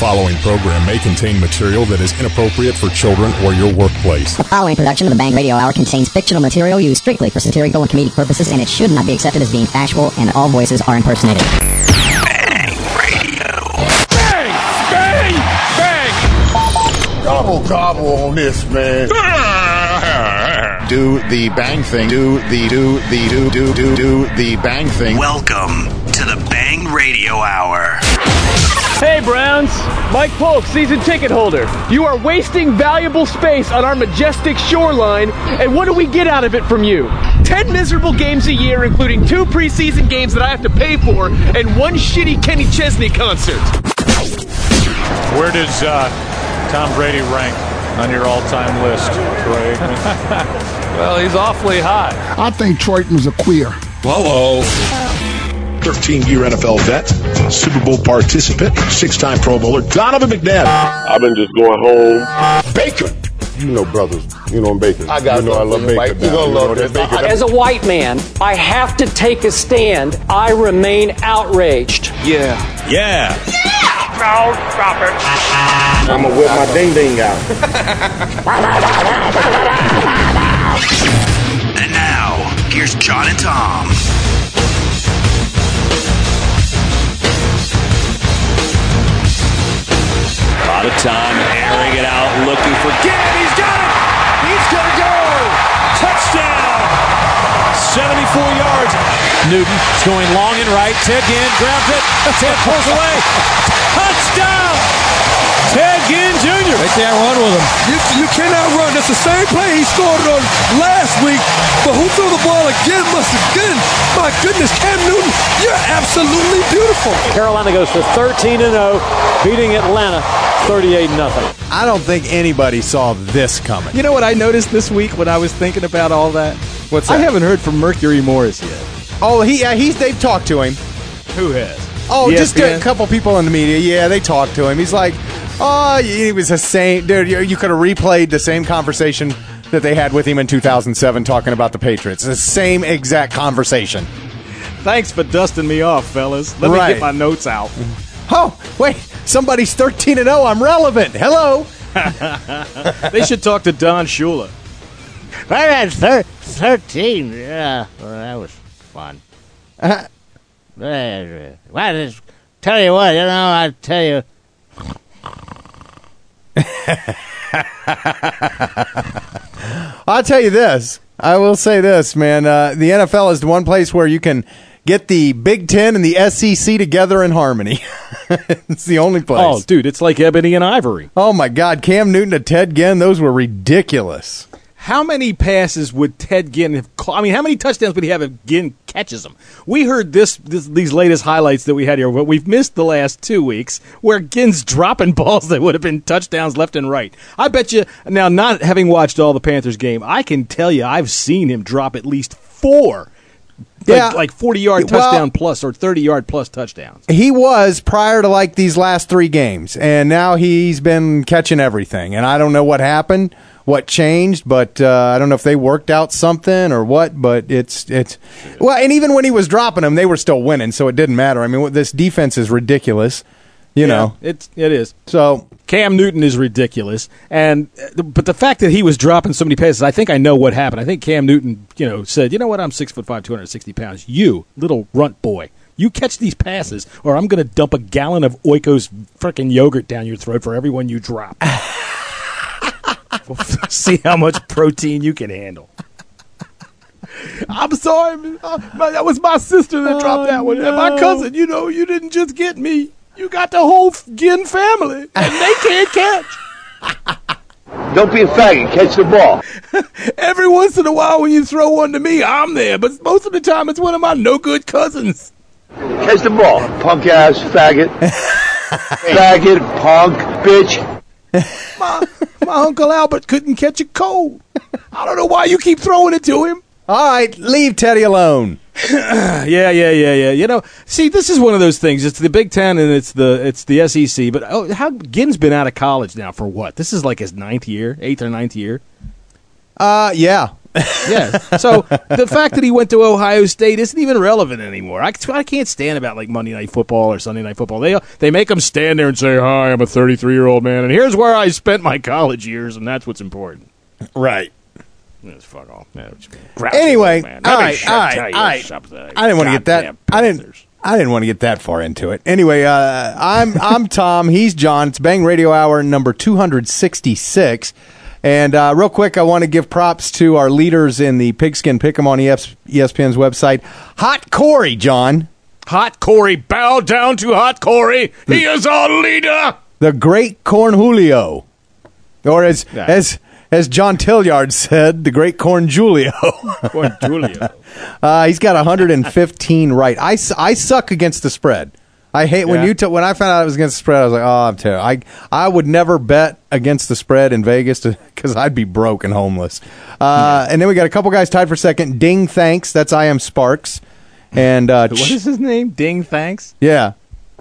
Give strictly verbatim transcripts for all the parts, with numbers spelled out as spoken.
following program may contain material that is inappropriate for children or your workplace. The following production of the Bang Radio Hour contains fictional material used strictly for satirical and comedic purposes, and it should not be accepted as being factual, and all voices are impersonated. Bang Radio. Bang! Bang! Bang! Gobble gobble on this, man. Do the bang thing. Do the do the do do do do the bang thing. Welcome to the Bang Radio Hour. Hey Browns, Mike Polk, season ticket holder. You are wasting valuable space on our majestic shoreline, and what do we get out of it from you? Ten miserable games a year, including two preseason games that I have to pay for, and one shitty Kenny Chesney concert. Where does uh, Tom Brady rank on your all-time list, Troy Aikman? Well, he's awfully high. I think Troyton was a queer. Hello. thirteen-year N F L vet, Super Bowl participant, six-time Pro Bowler, Donovan McNabb. I've been just going home. Bacon. You know, brothers, you know I'm bacon. I got you know I love bacon. Mike. You gonna love that bacon. As a white man, I have to take a stand. I remain outraged. Yeah. Yeah. No, stop it. I'm gonna whip my ding ding out. And now, here's John and Tom. A lot of time airing it out, looking for Ginn. He's got it. He's gonna go. Touchdown. seventy-four yards. Newton is going long and right. Ted Ginn grabs it. Ted pulls away. Touchdown. Ted Ginn Junior They can't run with him. You, you cannot run. That's the same play he scored on last week. But who threw the ball again must have been. My goodness, Cam Newton, you're absolutely beautiful. Carolina goes for thirteen and oh, beating Atlanta thirty-eight nothing. I don't think anybody saw this coming. You know what I noticed this week when I was thinking about all that? What's that? I haven't heard from Mercury Morris yet. Oh, he uh, he's they've talked to him. Who has? Oh, E S just P a N? couple people in the media. Yeah, they talked to him. He's like, oh, he was the same dude. You, you could have replayed the same conversation that they had with him in two thousand seven talking about the Patriots. The same exact conversation. Thanks for dusting me off, fellas. Let Right. me get my notes out. Oh, wait, somebody's thirteen and oh. I'm relevant. Hello. They should talk to Don Shula. I had thir- thirteen. Yeah, well, that was fun. Uh, Well, I just tell you what, you know, I tell you. I'll tell you this. I will say this, man. Uh, the N F L is the one place where you can get the Big Ten and the S E C together in harmony. It's the only place. Oh, dude, it's like ebony and ivory. Oh, my God. Cam Newton to Ted Ginn, those were ridiculous. How many passes would Ted Ginn have caught? I mean, how many touchdowns would he have if Ginn catches them? We heard this, this these latest highlights that we had here, but we've missed the last two weeks where Ginn's dropping balls that would have been touchdowns left and right. I bet you, now not having watched all the Panthers game, I can tell you I've seen him drop at least four. Yeah. Like, like forty-yard touchdown well, plus or thirty-yard plus touchdowns. He was prior to like these last three games, and now he's been catching everything. And I don't know what happened, what changed, but uh, I don't know if they worked out something or what. But it's it's well, and even when he was dropping them, they were still winning, so it didn't matter. I mean, this defense is ridiculous. You yeah, know, it's it is. So Cam Newton is ridiculous, and but the fact that he was dropping so many passes, I think I know what happened. I think Cam Newton, you know, said, "You know what? I'm six foot five, two hundred sixty pounds. You little runt boy, you catch these passes, or I'm going to dump a gallon of Oikos frickin' yogurt down your throat for everyone you drop. We'll see how much protein you can handle." I'm sorry, uh, that was my sister that oh, dropped that one, no. And my cousin. You know, you didn't just get me. You got the whole Ginn family, and they can't catch. Don't be a faggot. Catch the ball. Every once in a while when you throw one to me, I'm there. But most of the time, it's one of my no-good cousins. Catch the ball. Punk-ass faggot. Faggot, punk, bitch. My, my Uncle Albert couldn't catch a cold. I don't know why you keep throwing it to him. All right, leave Teddy alone. yeah, yeah, yeah, yeah. You know, see, this is one of those things. It's the Big Ten and it's the it's the S E C. But oh, how Ginn's been out of college now for what? This is like his ninth year, eighth or ninth year. Uh, yeah, Yeah. So the fact that he went to Ohio State isn't even relevant anymore. I, I can't stand about like Monday Night Football or Sunday Night Football. They they make him stand there and say, "Hi, I'm a thirty-three-year-old man, and here's where I spent my college years, and that's what's important." Right. Just fuck off. Anyway, all right, all right, all right. I didn't want to get that. I didn't. I didn't want to get that far into it. Anyway, uh, I'm I'm Tom. He's John. It's Bang Radio Hour number two hundred sixty-six. And uh, real quick, I want to give props to our leaders in the Pigskin Pick'em on E S P N's website. Hot Corey, John. Hot Corey, bow down to Hot Corey. He is our leader. The great Corn Julio. Or as yeah. as as John Tilliard said, the great Corn Julio. Corn Julio. uh, he's got one hundred fifteen right. I, I suck against the spread. I hate yeah. when you t- when I found out it was against the spread. I was like, oh, I'm terrible. I I would never bet against the spread in Vegas because I'd be broke and homeless. Uh, yeah. And then we got a couple guys tied for second. Ding, thanks. That's I am Sparks. And uh, what is his name? Ding, thanks. Yeah.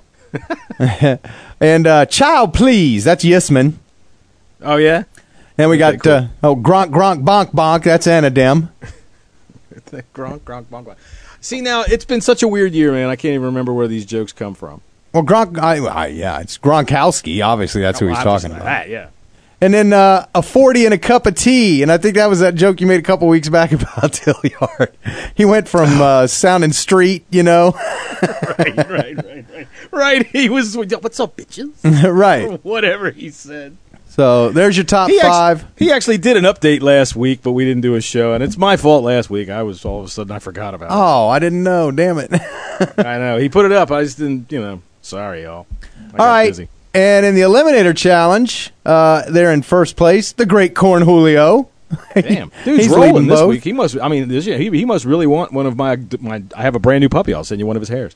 And uh, Child, please. That's Yisman. Oh yeah. And we got cool. uh, oh Gronk Gronk Bonk Bonk. That's Anadem. Gronk Gronk Bonk Bonk. See, now, it's been such a weird year, man. I can't even remember where these jokes come from. Well, Gronk, I, I, yeah, it's Gronkowski. Obviously, that's oh, who he's talking about. That, yeah. And then uh, a forty and a cup of tea. And I think that was that joke you made a couple weeks back about Tilliard. He went from uh, sounding street, you know. right, right, right, right. Right, he was, what's up, bitches? Right. Or whatever he said. So there's your top he five. Actually, he actually did an update last week, but we didn't do a show, and it's my fault last week. I was all of a sudden I forgot about it. Oh, I didn't know. Damn it. I know. He put it up. I just didn't, you know. Sorry, y'all. I all right. Busy. And in the Eliminator Challenge, uh, they're in first place. The great Corn Julio. Damn, dude's He's rolling this both. week. He must. I mean, this year, he he must really want one of my my. I have a brand new puppy. I'll send you one of his hairs.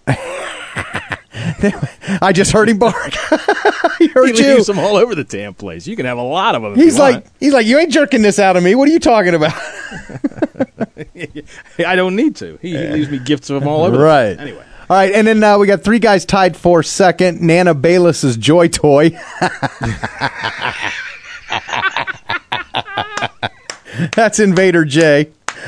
I just heard him bark. He heard he you. leaves them all over the damn place. You can have a lot of them. He's if you like, want. he's like, you ain't jerking this out of me. What are you talking about? I don't need to. He, he leaves me gifts of them all over. Right. The place. Anyway. All right, and then uh, we got three guys tied for second. Nana Bayless's Joy Toy. That's Invader J.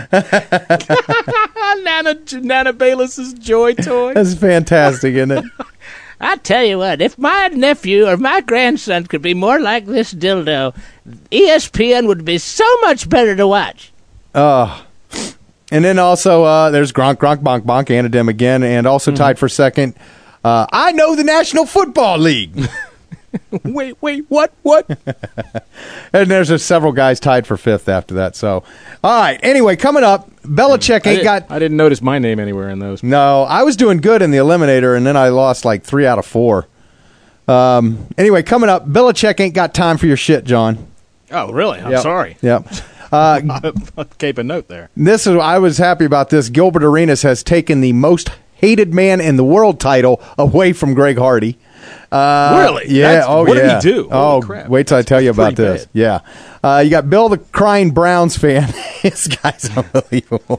Nana Nana Bayless's Joy Toy. That's fantastic, isn't it? I tell you what, if my nephew or my grandson could be more like this dildo, E S P N would be so much better to watch. Oh. And then also, uh, there's Gronk, Gronk, Bonk, Bonk, Anadem again, and also mm-hmm. tied for second. Uh, I know the National Football League. wait, wait, what, what? And there's uh, several guys tied for fifth after that. So, all right. Anyway, coming up, Belichick ain't I got. I didn't notice my name anywhere in those. No, I was doing good in the Eliminator, and then I lost like three out of four. Um. Anyway, coming up, Belichick ain't got time for your shit, John. Oh, really? I'm yep. sorry. Yep. Uh, keep a note there. This is. I was happy about this. Gilbert Arenas has taken the most hated man in the world title away from Greg Hardy. Uh, really? Yeah. That's, oh, what yeah. What did he do? Oh, Holy crap. Wait till That's I tell you about this. Bad. Yeah. Uh, you got Bill, the crying Browns fan. This guy's unbelievable.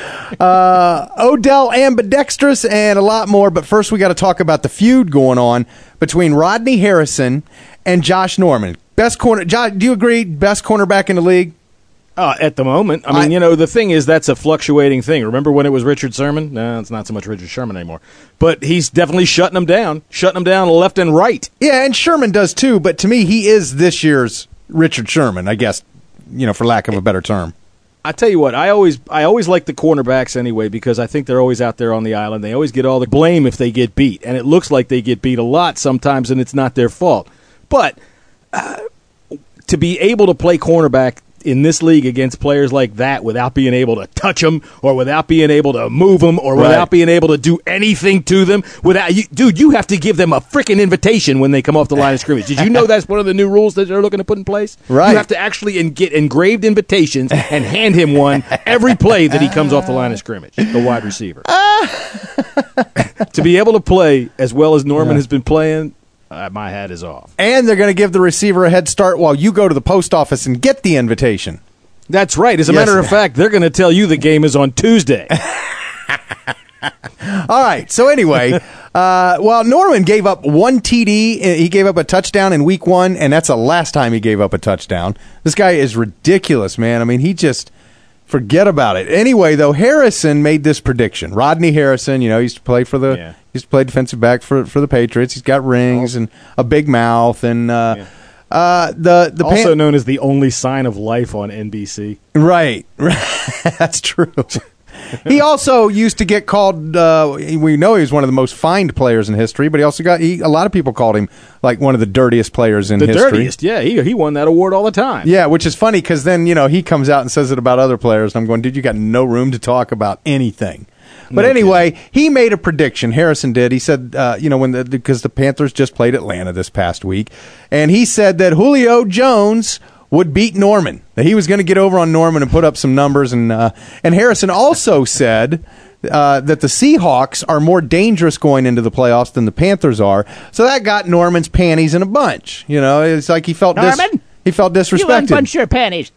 Uh, Odell ambidextrous and a lot more. But first, we got to talk about the feud going on between Rodney Harrison and Josh Norman. Best corner. Josh, do you agree? Best cornerback in the league? Uh, at the moment. I mean, I, you know, the thing is that's a fluctuating thing. Remember when it was Richard Sherman? No, it's not so much Richard Sherman anymore. But he's definitely shutting them down, shutting them down left and right. Yeah, and Sherman does too, but to me, he is this year's Richard Sherman, I guess, you know, for lack of a better term. I tell you what, I always I always like the cornerbacks anyway because I think they're always out there on the island. They always get all the blame if they get beat, and it looks like they get beat a lot sometimes, and it's not their fault. But uh, to be able to play cornerback in this league against players like that without being able to touch them or without being able to move them or right. without being able to do anything to them, without you, dude, you have to give them a freaking invitation when they come off the line of scrimmage. Did you know that's one of the new rules that they're looking to put in place? Right. You have to actually en- get engraved invitations and hand him one every play that he comes off the line of scrimmage, the wide receiver. To be able to play as well as Norman yeah. has been playing, Uh, my hat is off. And they're going to give the receiver a head start while you go to the post office and get the invitation. That's right. As a yes. matter of fact, they're going to tell you the game is on Tuesday. All right. So anyway, uh, well, Norman gave up one T D. He gave up a touchdown in week one, and that's the last time he gave up a touchdown. This guy is ridiculous, man. I mean, he just Forget about it. Anyway, though, Harrison made this prediction. Rodney Harrison, you know, he used to play for the Yeah. he used to play defensive back for for the Patriots. He's got rings and a big mouth, and uh, Yeah. uh, the the Also Pan- known as the only sign of life on N B C. right. That's true. He also used to get called. Uh, we know he was one of the most fined players in history, but he also got. He, a lot of people called him like one of the dirtiest players in The history. dirtiest, yeah. He he won that award all the time. Yeah, which is funny because then you know he comes out and says it about other players, and I'm going, dude, you got no room to talk about anything. But No anyway, kidding. he made a prediction. Harrison did. He said, uh, you know, when the because the Panthers just played Atlanta this past week, and he said that Julio Jones would beat Norman. That he was going to get over on Norman and put up some numbers. And uh, and Harrison also said uh, that the Seahawks are more dangerous going into the playoffs than the Panthers are. So that got Norman's panties in a bunch. You know, it's like he felt dis- Norman? he felt You disrespected. unbunch your panties.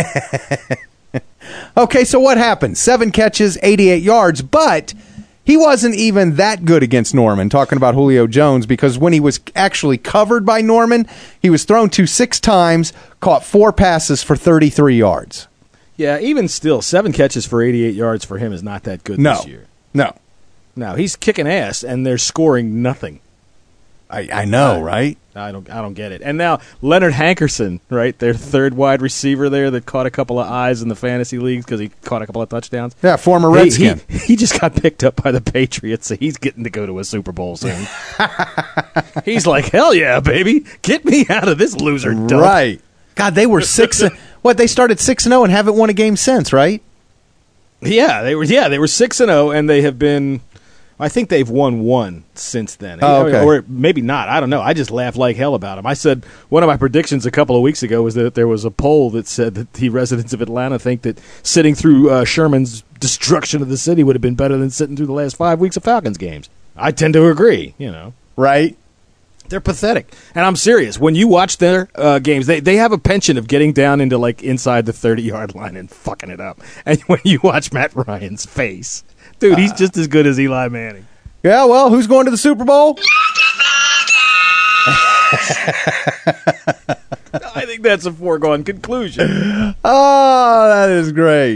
Okay, so what happened? Seven catches, eighty-eight yards, but he wasn't even that good against Norman, talking about Julio Jones, because when he was actually covered by Norman, he was thrown to six times, caught four passes for thirty-three yards. Yeah, even still, seven catches for eighty-eight yards for him is not that good No. this year. No. No, he's kicking ass, and they're scoring nothing. I, I know, right? I don't I don't get it. And now Leonard Hankerson, right, their third wide receiver there that caught a couple of eyes in the fantasy leagues because he caught a couple of touchdowns. Yeah, former He- Redskin. He, he just got picked up by the Patriots, so he's getting to go to a Super Bowl soon. He's like, hell yeah, baby. Get me out of this loser dump. Right. God, they were six. What, they started six and oh and haven't won a game since, right? Yeah, they were yeah, they were six and oh and they have been I think they've won one since then. Oh, okay. Or maybe not. I don't know. I just laughed like hell about them. I said one of my predictions a couple of weeks ago was that there was a poll that said that the residents of Atlanta think that sitting through uh, Sherman's destruction of the city would have been better than sitting through the last five weeks of Falcons games. I tend to agree, you know. Right. They're pathetic. And I'm serious. When you watch their uh, games, they, they have a penchant of getting down into, like, inside the thirty-yard line and fucking it up. And when you watch Matt Ryan's face, dude, he's just as good as Eli Manning. Yeah, well, who's going to the Super Bowl? I think that's a foregone conclusion. Oh, that is great.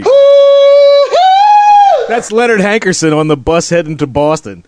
That's Leonard Hankerson on the bus heading to Boston.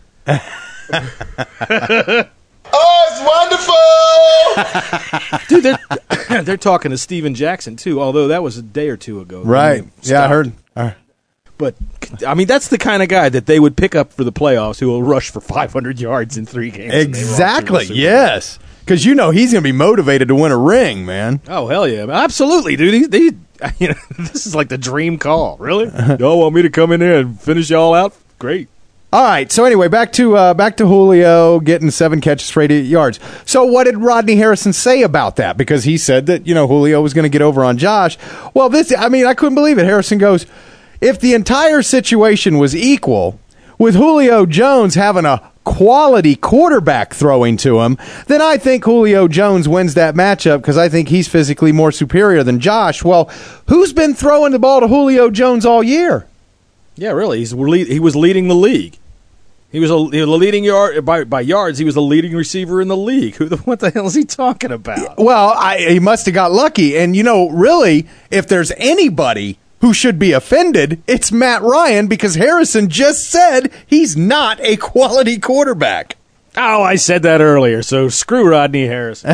Oh, it's wonderful! Dude, they're, they're talking to Steven Jackson, too, although that was a day or two ago. Right. Yeah, I heard. Uh, But, I mean, that's the kind of guy that they would pick up for the playoffs who will rush for five hundred yards in three games. Exactly, yes. Because you know he's going to be motivated to win a ring, man. Oh, hell yeah. Absolutely, dude. He, they, you know, this is like the dream call. Really? Y'all want me to come in there and finish y'all out? Great. All right. So anyway, back to uh, back to Julio getting seven catches for eighty-eight yards. So what did Rodney Harrison say about that? Because he said that you know Julio was going to get over on Josh. Well, this I mean I couldn't believe it. Harrison goes, if the entire situation was equal, with Julio Jones having a quality quarterback throwing to him, then I think Julio Jones wins that matchup because I think he's physically more superior than Josh. Well, who's been throwing the ball to Julio Jones all year? Yeah, really. He's he was leading the league. He was a, he was a leading yard by by yards. He was the leading receiver in the league. Who the what the hell is he talking about? Well, I, he must have got lucky. And you know, really, if there's anybody who should be offended, it's Matt Ryan because Harrison just said he's not a quality quarterback. Oh, I said that earlier. So screw Rodney Harrison.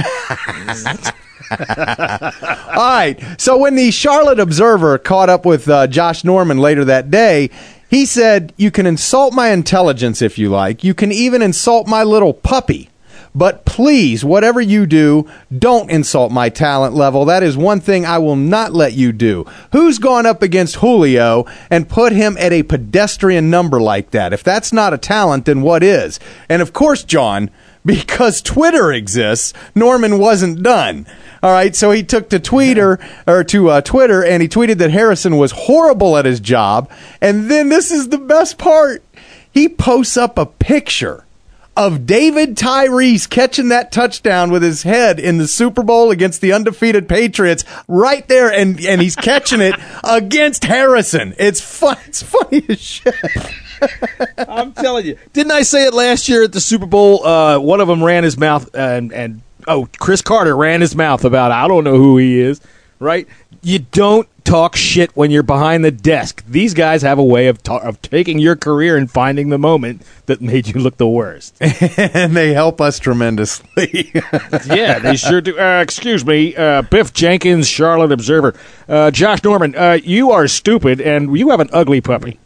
All right. So when the Charlotte Observer caught up with uh, Josh Norman later that day, he said, you can insult my intelligence if you like. You can even insult my little puppy. But please, whatever you do, don't insult my talent level. That is one thing I will not let you do. Who's gone up against Julio and put him at a pedestrian number like that? If that's not a talent, then what is? And of course, John, because Twitter exists, Norman wasn't done. All right, so he took to Twitter or to uh, Twitter and he tweeted that Harrison was horrible at his job. And then this is the best part. He posts up a picture of David Tyree catching that touchdown with his head in the Super Bowl against the undefeated Patriots right there, and, and he's catching it against Harrison. It's fun. It's funny as shit. I'm telling you. Didn't I say it last year at the Super Bowl? Uh, one of them ran his mouth, and, and oh, Chris Carter ran his mouth about, I don't know who he is, right? You don't talk shit when you're behind the desk. These guys have a way of ta- of taking your career and finding the moment that made you look the worst. And they help us tremendously. Yeah, they sure do. Uh, excuse me, uh, Biff Jenkins, Charlotte Observer. Uh, Josh Norman, uh, you are stupid, and you have an ugly puppy.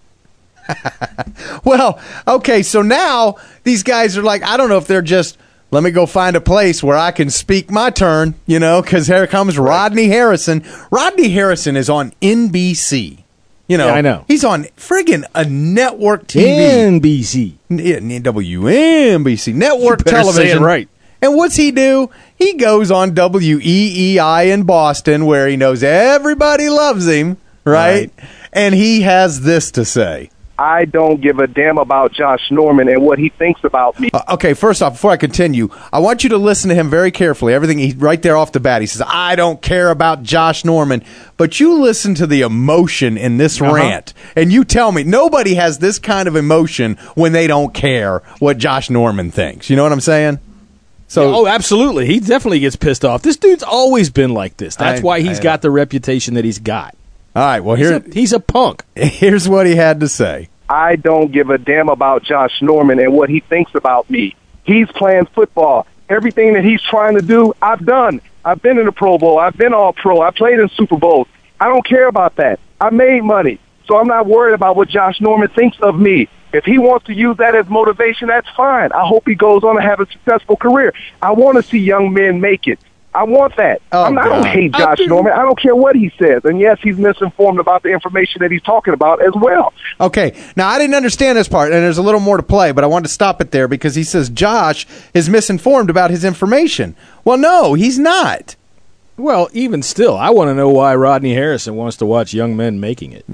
Well, okay, so now these guys are like, I don't know if they're just, let me go find a place where I can speak my turn, you know, because here comes Rodney Harrison. Rodney Harrison is on N B C. You know, Yeah, I know. He's on friggin' a network T V. N B C. N- W N B C. Network You better say television. it right. And what's he do? He goes on W E E I in Boston, where he knows everybody loves him, right? Right. And he has this to say. I don't give a damn about Josh Norman and what he thinks about me. Uh, okay, first off, before I continue, I want you to listen to him very carefully. Everything he, right there off the bat, he says, I don't care about Josh Norman. But you listen to the emotion in this Uh-huh. rant, and you tell me, nobody has this kind of emotion when they don't care what Josh Norman thinks. You know what I'm saying? So, oh, absolutely. He definitely gets pissed off. This dude's always been like this. That's I- why he's I- got the reputation that he's got. all right, well, He's here, a, he's a punk. here's what he had to say. I don't give a damn about Josh Norman and what he thinks about me. He's playing football. Everything that he's trying to do, I've done. I've been in the Pro Bowl. I've been all pro. I played in Super Bowls. I don't care about that. I made money. So I'm not worried about what Josh Norman thinks of me. If he wants to use that as motivation, that's fine. I hope he goes on to have a successful career. I want to see young men make it. I want that. Oh, I'm not, I don't God. hate Josh Norman. I don't care what he says. And yes, he's misinformed about the information that he's talking about as well. Okay, now I didn't understand this part, and there's a little more to play, but I wanted to stop it there because he says Josh is misinformed about his information. Well, no, he's not. Well, even still, I want to know why Rodney Harrison wants to watch young men making it.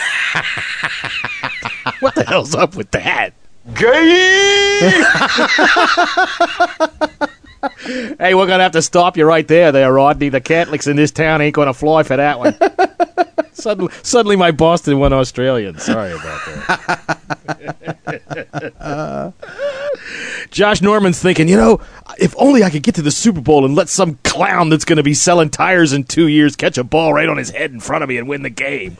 What the hell's up with that? Hey, we're going to have to stop you right there, there, Rodney. The Catholics in this town ain't going to fly for that one. suddenly, suddenly my Boston went Australian. Sorry about that. uh, Josh Norman's thinking, you know, if only I could get to the Super Bowl and let some clown that's going to be selling tires in two years catch a ball right on his head in front of me and win the game.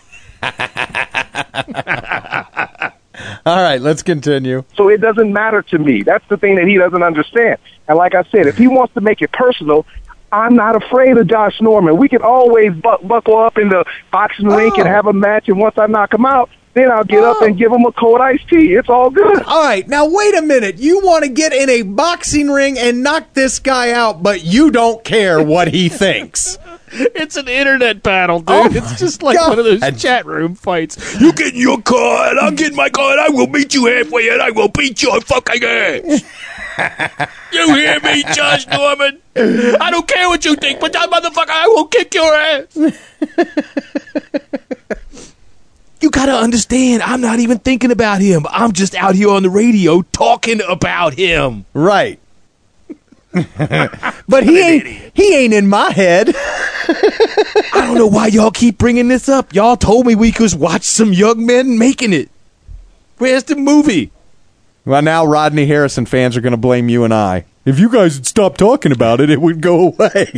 All right, let's continue. So it doesn't matter to me. That's the thing that he doesn't understand. And like I said, if he wants to make it personal, I'm not afraid of Josh Norman. We can always bu- buckle up in the boxing Oh. rink and have a match, and once I knock him out, then I'll get Oh. up and give him a cold iced tea. It's all good. All right, now wait a minute. You want to get in a boxing ring and knock this guy out, but you don't care what he thinks. It's an internet battle, dude. Oh it's just like God. one of those chat room fights. You get in your car, and I'll get in my car, and I will meet you halfway, and I will beat your fucking ass. You hear me, Josh Norman? I don't care what you think, but that motherfucker, I will kick your ass. You gotta understand, I'm not even thinking about him. I'm just out here on the radio talking about him. Right. But he ain't he ain't in my head. I don't know why y'all keep bringing this up. Y'all told me we could watch some young men making it. Where's the movie? Well, now Rodney Harrison fans are going to blame you and I. If you guys would stop talking about it, it would go away.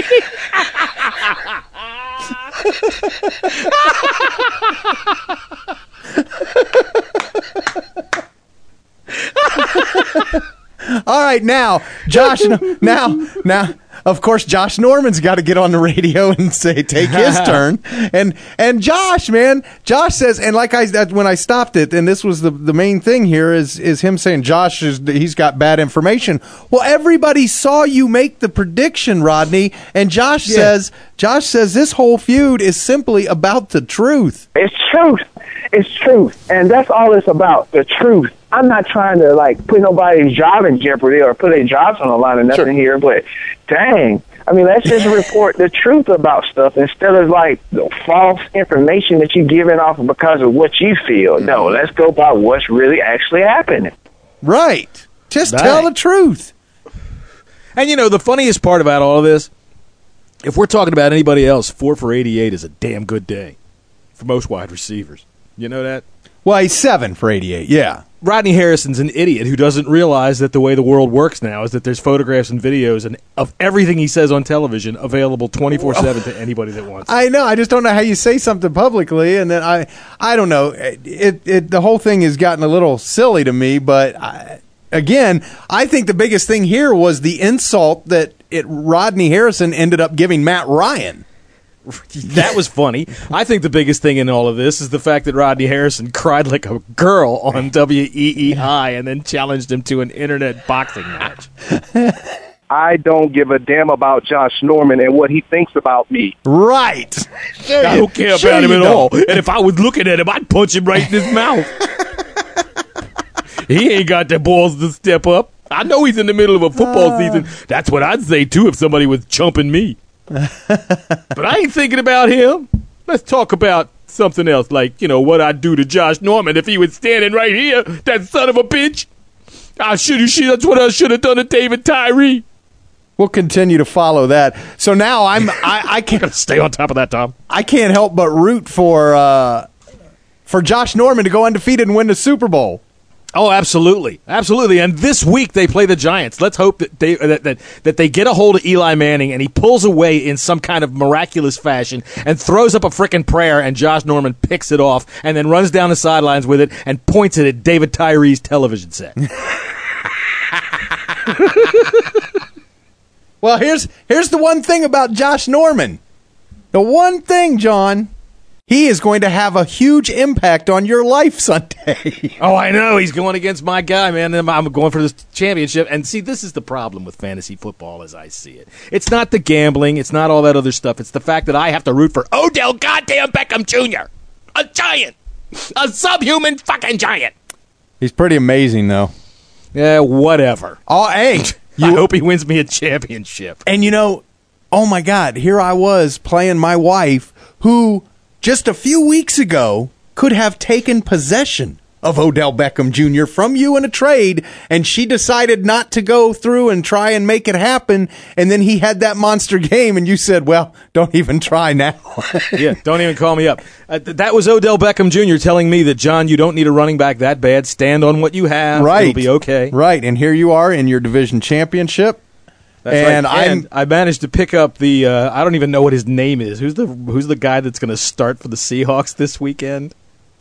All right, now, Josh, now, now, of course, Josh Norman's got to get on the radio and say, take his turn. And, and Josh, man, Josh says, and like I, that, when I stopped it, and this was the, the main thing here is, is him saying Josh is, he's got bad information. Well, everybody saw you make the prediction, Rodney. And Josh Yeah. says, Josh says this whole feud is simply about the truth. It's truth. It's truth. And that's all it's about, the truth. I'm not trying to, like, put nobody's job in jeopardy or put their jobs on the line or nothing Sure. here, but dang. I mean, let's just report the truth about stuff instead of, like, the false information that you're giving off because of what you feel. No, let's go by what's really actually happening. Right. Just Right. tell the truth. And, you know, the funniest part about all of this, if we're talking about anybody else, four for eighty-eight is a damn good day for most wide receivers. You know that? Well, he's seven for eighty-eight, yeah. Rodney Harrison's an idiot who doesn't realize that the way the world works now is that there's photographs and videos and of everything he says on television available twenty-four seven to anybody that wants it. I know. I just don't know how you say something publicly, and then I, I don't know. It, it, it the whole thing has gotten a little silly to me, but I, again, I think the biggest thing here was the insult that it Rodney Harrison ended up giving Matt Ryan. That was funny. I think the biggest thing in all of this is the fact that Rodney Harrison cried like a girl on W E E I and then challenged him to an internet boxing match. I don't give a damn about Josh Norman and what he thinks about me. Right. Sure I don't care sure about him at don't. all. And if I was looking at him, I'd punch him right in his mouth. He ain't got the balls to step up. I know he's in the middle of a football uh. season. That's what I'd say, too, if somebody was chumping me. But I ain't thinking about him. Let's talk about something else, like, you know, what I'd do to Josh Norman if he was standing right here, that son of a bitch. I should have, that's what I should have done to David Tyree. We'll continue to follow that. So now I'm, I, I can't stay on top of that, Tom. I can't help but root for uh, for Josh Norman to go undefeated and win the Super Bowl. Oh, absolutely, absolutely. And this week they play the Giants. Let's hope that they that, that that they get a hold of Eli Manning and he pulls away in some kind of miraculous fashion and throws up a frickin' prayer, and Josh Norman picks it off and then runs down the sidelines with it and points it at David Tyree's television set. Well, here's here's the one thing about Josh Norman. The one thing, John. He is going to have a huge impact on your life Sunday. Oh, I know. He's going against my guy, man. I'm going for this championship. And see, this is the problem with fantasy football as I see it. It's not the gambling. It's not all that other stuff. It's the fact that I have to root for Odell goddamn Beckham Junior A giant. A subhuman fucking giant. He's pretty amazing, though. Yeah, whatever. Oh, hey. You, I hope he wins me a championship. And, you know, oh, my God, here I was playing my wife who just a few weeks ago could have taken possession of Odell Beckham Junior from you in a trade, and she decided not to go through and try and make it happen, and then he had that monster game, and you said, well, don't even try now. Yeah, don't even call me up. Uh, th- that was Odell Beckham Junior telling me that, John, you don't need a running back that bad. Stand on what you have. Right. It'll be okay. Right, and here you are in your division championship. That's and right. I'm, and I managed to pick up the. Uh, I don't even know what his name is. Who's the Who's the guy that's going to start for the Seahawks this weekend?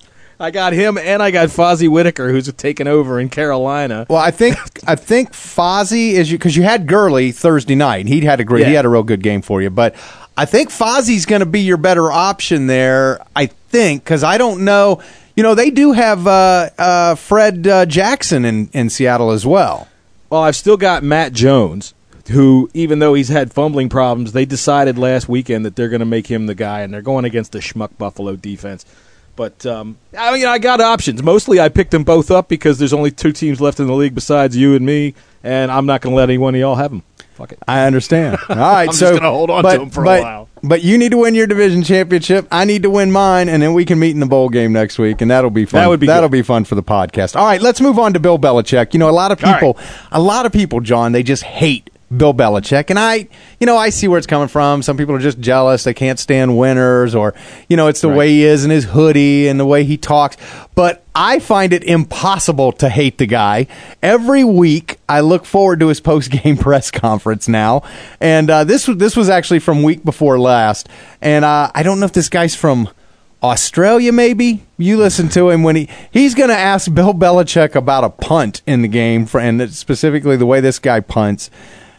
I got him, and I got Fozzie Whitaker, who's taken over in Carolina. Well, I think I think Fozzie is you because you had Gurley Thursday night. And he had a great. Yeah. He had a real good game for you, but I think Fozzie's going to be your better option there. I think because I don't know. You know, they do have uh, uh, Fred uh, Jackson in, in Seattle as well. Well, I've still got Matt Jones, who, even though he's had fumbling problems, they decided last weekend that they're going to make him the guy, and they're going against the schmuck Buffalo defense. But um, I mean, I got options. Mostly, I picked them both up because there's only two teams left in the league besides you and me, and I'm not going to let any one of y'all have them. Fuck it. I understand. All right, I'm so just going to hold on but, to them for but, a while. But you need to win your division championship. I need to win mine, and then we can meet in the bowl game next week, and that'll be fun. That would be that'll good. be fun for the podcast. All right, let's move on to Bill Belichick. You know, a lot of people, right. a lot of people, John, they just hate Bill Belichick, and I, you know, I see where it's coming from. Some people are just jealous; they can't stand winners, or you know, it's the right. way he is in his hoodie and the way he talks. But I find it impossible to hate the guy. Every week, I look forward to his post-game press conference now, and uh, this was this was actually from week before last. And uh, I don't know if this guy's from Australia, maybe. You listen to him when he he's going to ask Bill Belichick about a punt in the game, for, and specifically the way this guy punts.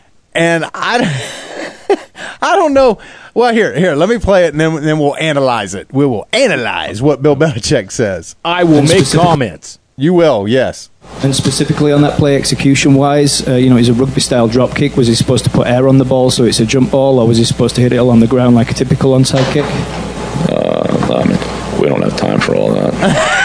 And I, I don't know. Well, here, here, let me play it, and then, then we'll analyze it. We will analyze what Bill Belichick says. I will And make specific- comments. You will, yes. And specifically on that play execution-wise, uh, you know, it's a rugby-style drop kick. Was he supposed to put air on the ball so it's a jump ball, or was he supposed to hit it along the ground like a typical onside kick? Uh, I mean, we don't have time for all that.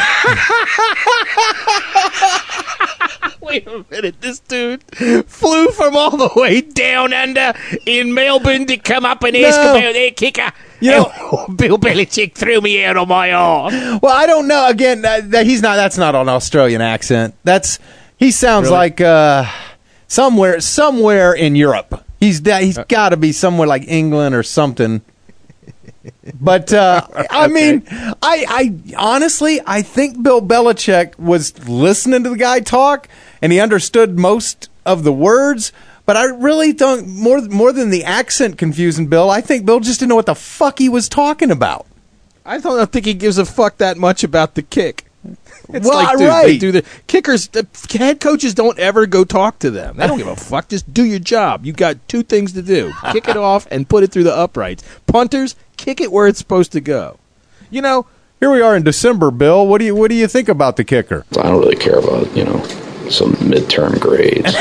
Wait a minute, this dude flew from all the way down under in Melbourne to come up and ask No. about their kicker. You know- Oh, Bill Belichick threw me out on my arm. Well, I don't know. Again, that, that he's not. That's not an Australian accent. That's he sounds Really? like uh, somewhere, somewhere in Europe. He's da- he's got to be somewhere like England or something. But uh, I okay. mean, I, I honestly, I think Bill Belichick was listening to the guy talk, and he understood most of the words. But I really don't, more more than the accent confusing Bill, I think Bill just didn't know what the fuck he was talking about. I don't think he gives a fuck that much about the kick. It's well, like, dude, right. they do the kickers. The head coaches don't ever go talk to them. They don't give a fuck. Just do your job. You got two things to do: kick it off and put it through the uprights. Punters, kick it where it's supposed to go. You know, here we are in December, Bill. What do you what do you think about the kicker? I don't really care about, you know, some midterm grades.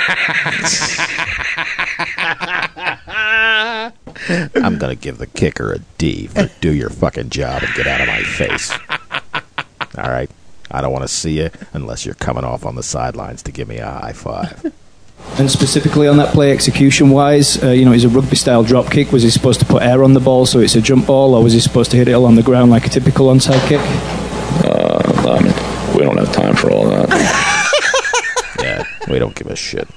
I'm gonna give the kicker a D for do your fucking job and get out of my face. All right, I don't want to see you unless you're coming off on the sidelines to give me a high five. And specifically on that play, execution-wise, uh, you know, it's a rugby-style drop kick. Was he supposed to put air on the ball so it's a jump ball, or was he supposed to hit it on the ground like a typical onside kick? Uh, I mean, we don't have time for all that. Yeah, we don't give a shit.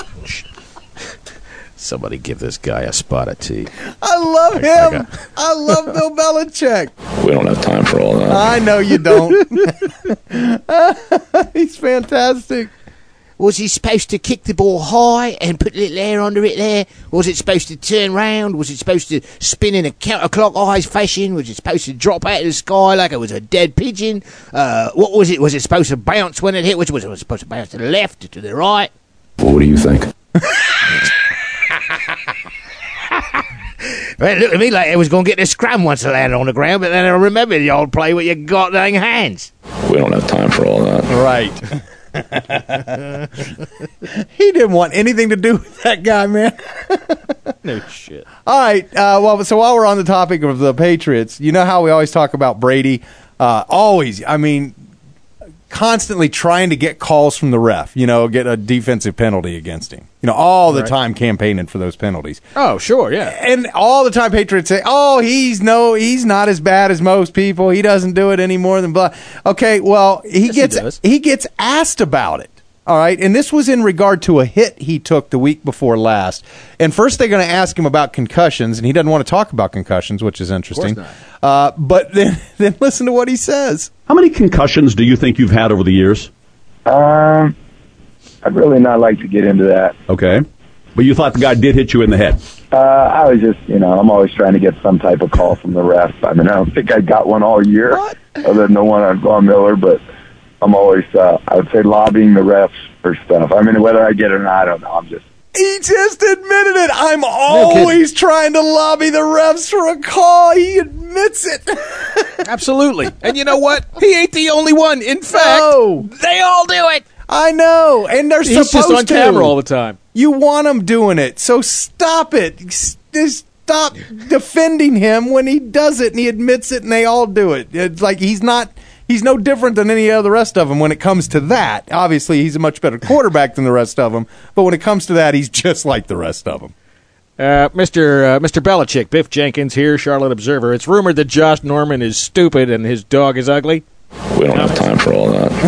Somebody give this guy a spot of tea. I love I, him. I, got... I love Bill Belichick. We don't have time for all that. I know you don't. He's fantastic. Was he supposed to kick the ball high and put a little air under it there? Was it supposed to turn round? Was it supposed to spin in a counterclockwise fashion? Was it supposed to drop out of the sky like it was a dead pigeon? Uh, what was it? Was it supposed to bounce when it hit? Was it, was it supposed to bounce to the left or to the right? Well, what do you think? Well, it looked to me like it was going to get a scrum once it landed on the ground, but then I remember the old play with your goddamn hands. We don't have time for all that. Right. He didn't want anything to do with that guy, man. No shit. All right. Uh, well, so while we're on the topic of the Patriots, you know how we always talk about Brady? Uh, always, I mean, constantly trying to get calls from the ref, you know, get a defensive penalty against him. You know, all the right. time campaigning for those penalties. Oh, sure, yeah. And all the time Patriots say, oh, he's no, he's not as bad as most people. He doesn't do it any more than blah. Okay, well, he yes, gets he, he gets asked about it. All right, and this was in regard to a hit he took the week before last. And first they're going to ask him about concussions, and he doesn't want to talk about concussions, which is interesting. Of course not. Uh, but then, then listen to what he says. How many concussions do you think you've had over the years? Um, I'd really not like to get into that. Okay. But you thought the guy did hit you in the head? Uh, I was just, you know, I'm always trying to get some type of call from the ref. I mean, I don't think I got one all year, what? other than the one on Von Miller, but I'm always, uh, I would say, lobbying the refs for stuff. I mean, whether I get it or not, I don't know. I'm just... He just admitted it. I'm always no trying to lobby the refs for a call. He admits it. Absolutely. And you know what? He ain't the only one. In fact, no. They all do it. I know. And they're He's supposed just on to. camera all the time. You want him doing it. So stop it. Just stop defending him when he does it and he admits it and they all do it. It's like he's not... He's no different than any of the rest of them when it comes to that. Obviously, he's a much better quarterback than the rest of them, but when it comes to that, he's just like the rest of them. Uh, Mister Uh, Mister Belichick, Biff Jenkins here, Charlotte Observer. It's rumored that Josh Norman is stupid and his dog is ugly. We don't have time for all that.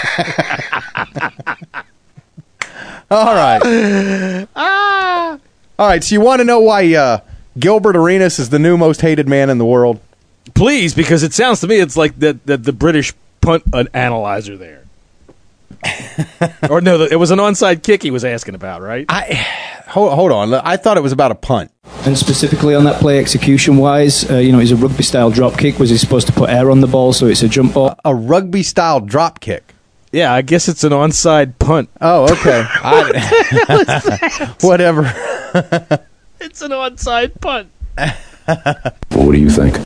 All right. Ah. All right, so you want to know why uh, Gilbert Arenas is the new most hated man in the world? Please, because it sounds to me it's like the, the, the British punt an analyzer there. Or no, it was an onside kick he was asking about, right? I hold, hold on. I thought it was about a punt. And specifically on that play, execution-wise, uh, you know, it's a rugby-style drop kick. Was he supposed to put air on the ball so it's a jump ball? A, a rugby-style drop kick. Yeah, I guess it's an onside punt. Oh, okay. I, whatever. It's an onside punt. Well, what do you think?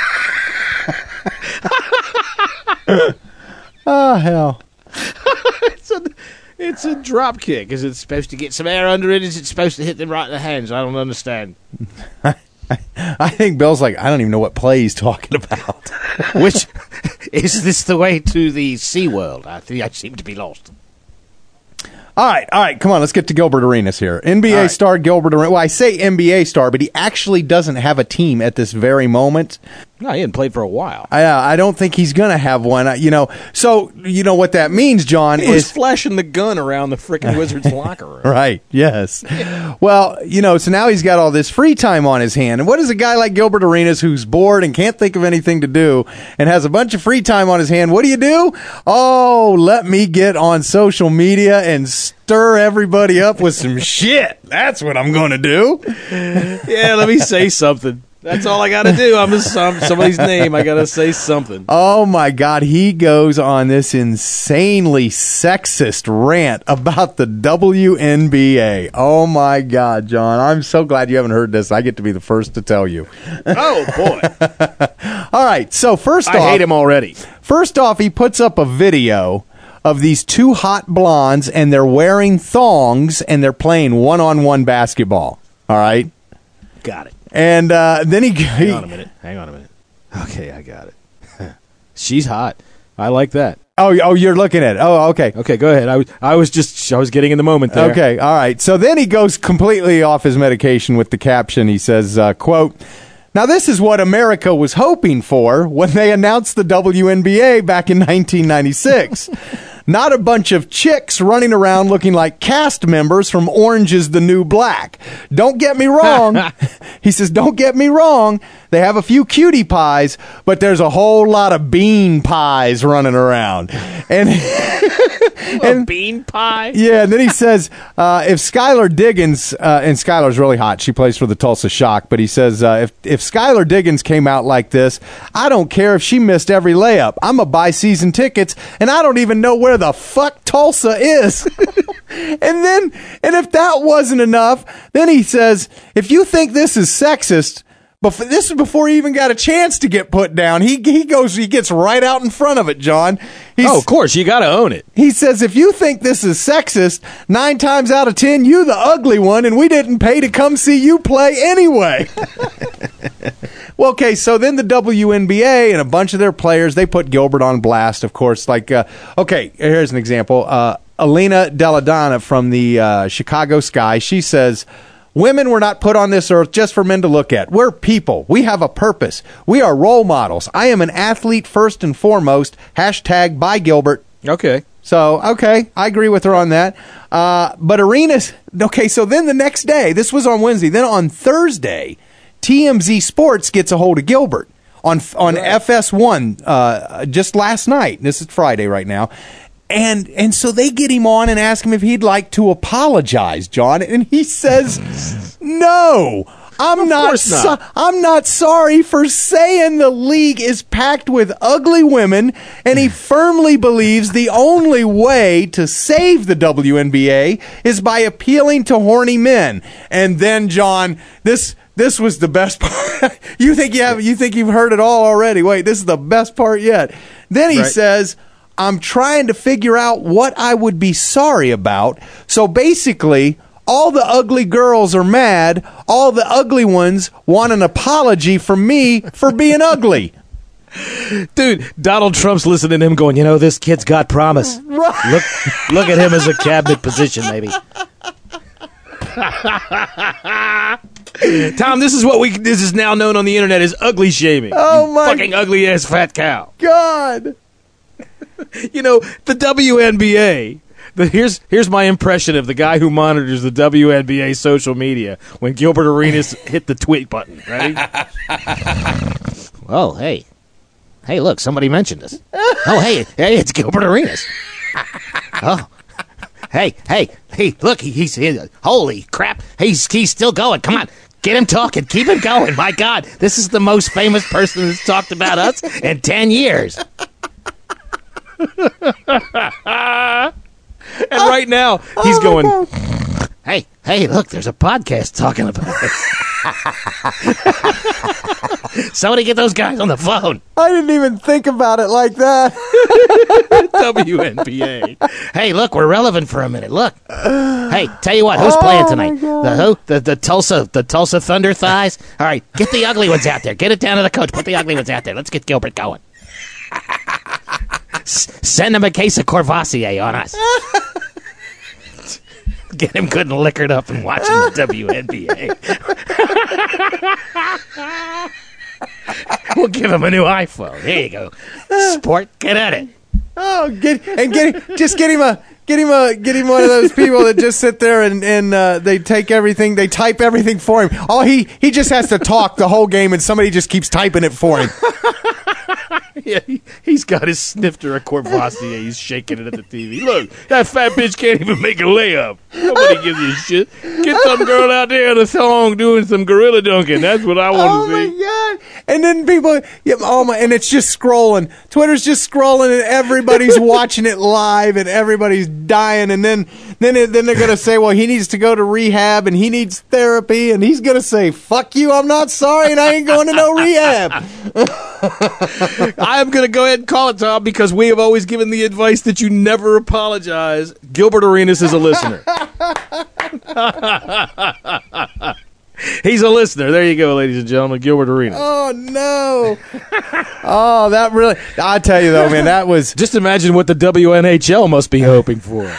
Oh, hell. it's, a, it's a drop kick. Is it supposed to get some air under it? Is it supposed to hit them right in the hands? I don't understand. I think Bill's like, I don't even know what play he's talking about. Which, is this the way to the Sea World? I think I seem to be lost. All right, all right, come on, let's get to Gilbert Arenas here. N B A right. star Gilbert Arenas. Well, I say N B A star, but he actually doesn't have a team at this very moment. No, he hadn't played for a while. I, uh, I don't think he's going to have one. Uh, you know, so you know what that means, John, he is was flashing the gun around the frickin' Wizards locker room. Right, yes. Well, you know, so now he's got all this free time on his hand. And what does a guy like Gilbert Arenas, who's bored and can't think of anything to do and has a bunch of free time on his hand, what do you do? Oh, let me get on social media and stir everybody up with some shit. That's what I'm going to do. Yeah, let me say something. That's all I got to do. I'm, just, I'm somebody's name. I got to say something. Oh, my God. He goes on this insanely sexist rant about the W N B A. Oh, my God, John. I'm so glad you haven't heard this. I get to be the first to tell you. Oh, boy. All right. So, first I off. I hate him already. First off, he puts up a video of these two hot blondes, and they're wearing thongs, and they're playing one-on-one basketball. All right? Got it. And uh, then he, he... Hang on a minute. Hang on a minute. Okay, I got it. She's hot. I like that. Oh, oh, you're looking at it. Oh, okay. Okay, go ahead. I was, I was just, I was getting in the moment there. Okay, all right. So then he goes completely off his medication with the caption. He says, uh, quote, "Now this is what America was hoping for when they announced the W N B A back in nineteen ninety-six. Not a bunch of chicks running around looking like cast members from Orange is the New Black. Don't get me wrong." He says, don't get me wrong. They have a few cutie pies, but there's a whole lot of bean pies running around. And, and a bean pie? Yeah, and then he says, uh, if Skylar Diggins, uh, and Skylar's really hot. She plays for the Tulsa Shock. But he says, uh, if, if Skylar Diggins came out like this, I don't care if she missed every layup. I'm going to buy season tickets, and I don't even know where the fuck Tulsa is. And then, and if that wasn't enough, then he says, if you think this is sexist, Bef- this is before he even got a chance to get put down. He he goes, he gets right out in front of it, John. He's, oh, of course, you got to own it. He says, if you think this is sexist, nine times out of ten, you the ugly one, and we didn't pay to come see you play anyway. Well, okay, so then the W N B A and a bunch of their players, they put Gilbert on blast, of course. Like, uh, okay, here's an example. Uh, Elena Deladonna from the uh, Chicago Sky, she says, women were not put on this earth just for men to look at. We're people. We have a purpose. We are role models. I am an athlete first and foremost. Hashtag by Gilbert. Okay. So, okay, I agree with her on that. Uh, but Arenas, okay, so then the next day, this was on Wednesday, then on Thursday, T M Z Sports gets a hold of Gilbert on on right. F S one uh, just last night. This is Friday right now. And and so they get him on and ask him if he'd like to apologize, John, and he says, "No, I'm of not, not. So- I'm not sorry for saying the league is packed with ugly women," and he firmly believes the only way to save the W N B A is by appealing to horny men. And then, John, this this was the best part. you think you have you think you've heard it all already. Wait, this is the best part yet. Then he right. says, I'm trying to figure out what I would be sorry about. So basically, all the ugly girls are mad. All the ugly ones want an apology from me for being ugly. Dude, Donald Trump's listening to him going, you know, this kid's got promise. Right. Look, look at him as a cabinet position, maybe. Tom, this is what we this is now known on the internet as ugly shaming. Oh, you my fucking ugly ass fat cow. God. You know, the W N B A, the, here's here's my impression of the guy who monitors the W N B A social media when Gilbert Arenas hit the tweet button. Ready? Oh, hey. Hey, look, somebody mentioned us. Oh, hey, hey, it's Gilbert Arenas. Oh. Hey, hey, hey, look, he, he's, he, holy crap, he's, he's still going. Come on, get him talking, keep him going. My God, this is the most famous person that's talked about us in ten years. And right now, he's oh going, hey, hey, look, there's a podcast talking about this. Somebody get those guys on the phone. I didn't even think about it like that. W N B A. Hey, look, we're relevant for a minute. Look. Hey, tell you what, who's oh playing tonight? The who? The the Tulsa the Tulsa Thunder Thighs? All right, get the ugly ones out there. Get it down to the coach. Put the ugly ones out there. Let's get Gilbert going. S- send him a case of Courvoisier on us. Get him good and liquored up and watching the W N B A. We'll give him a new iPhone. Here you go. Sport, get at it. Oh, get and get just get him a get him a get him one of those people that just sit there and and uh, they take everything, they type everything for him. All he he just has to talk the whole game, and somebody just keeps typing it for him. Yeah, he, he's got his snifter at Courvoisier. He's shaking it at the T V. Look, that fat bitch can't even make a layup. Nobody gives you shit. Get some girl out there in a song doing some gorilla dunking. That's what I want Oh to my see. god! And then people, yeah, oh my, and it's just scrolling. Twitter's just scrolling, and everybody's watching it live, and everybody's dying. And then, then, it, then they're gonna say, well, he needs to go to rehab, and he needs therapy, and he's gonna say, "Fuck you, I'm not sorry, and I ain't going to no rehab." I'm going to go ahead and call it, Tom, because we have always given the advice that you never apologize. Gilbert Arenas is a listener. He's a listener. There you go, ladies and gentlemen. Gilbert Arenas. Oh, no. Oh, that really, I tell you, though, man, that was. Just imagine what the W N H L must be hoping for.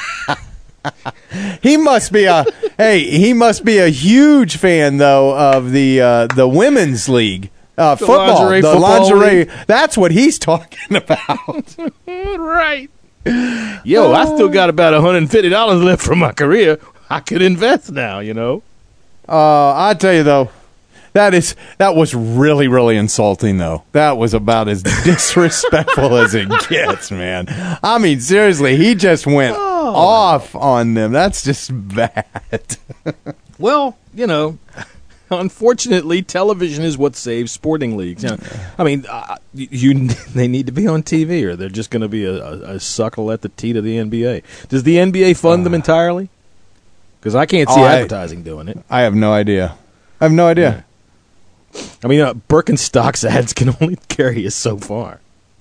He must be a hey. He must be a huge fan, though, of the uh, the women's league. Uh, The football, lingerie the football lingerie. league. That's what he's talking about. Right. Yo, I still got about one hundred fifty dollars left from my career. I could invest now, you know. Uh, I tell you though, that is that was really really insulting though. That was about as disrespectful as it gets, man. I mean, seriously, he just went Oh. off on them. That's just bad. Well, you know, unfortunately, television is what saves sporting leagues. You know, I mean, uh, you they need to be on T V, or they're just going to be a, a, a suckle at the teat of the N B A. Does the N B A fund uh, them entirely? Because I can't see oh, advertising I, doing it. I have no idea. I have no idea. I mean, uh, Birkenstocks ads can only carry you so far.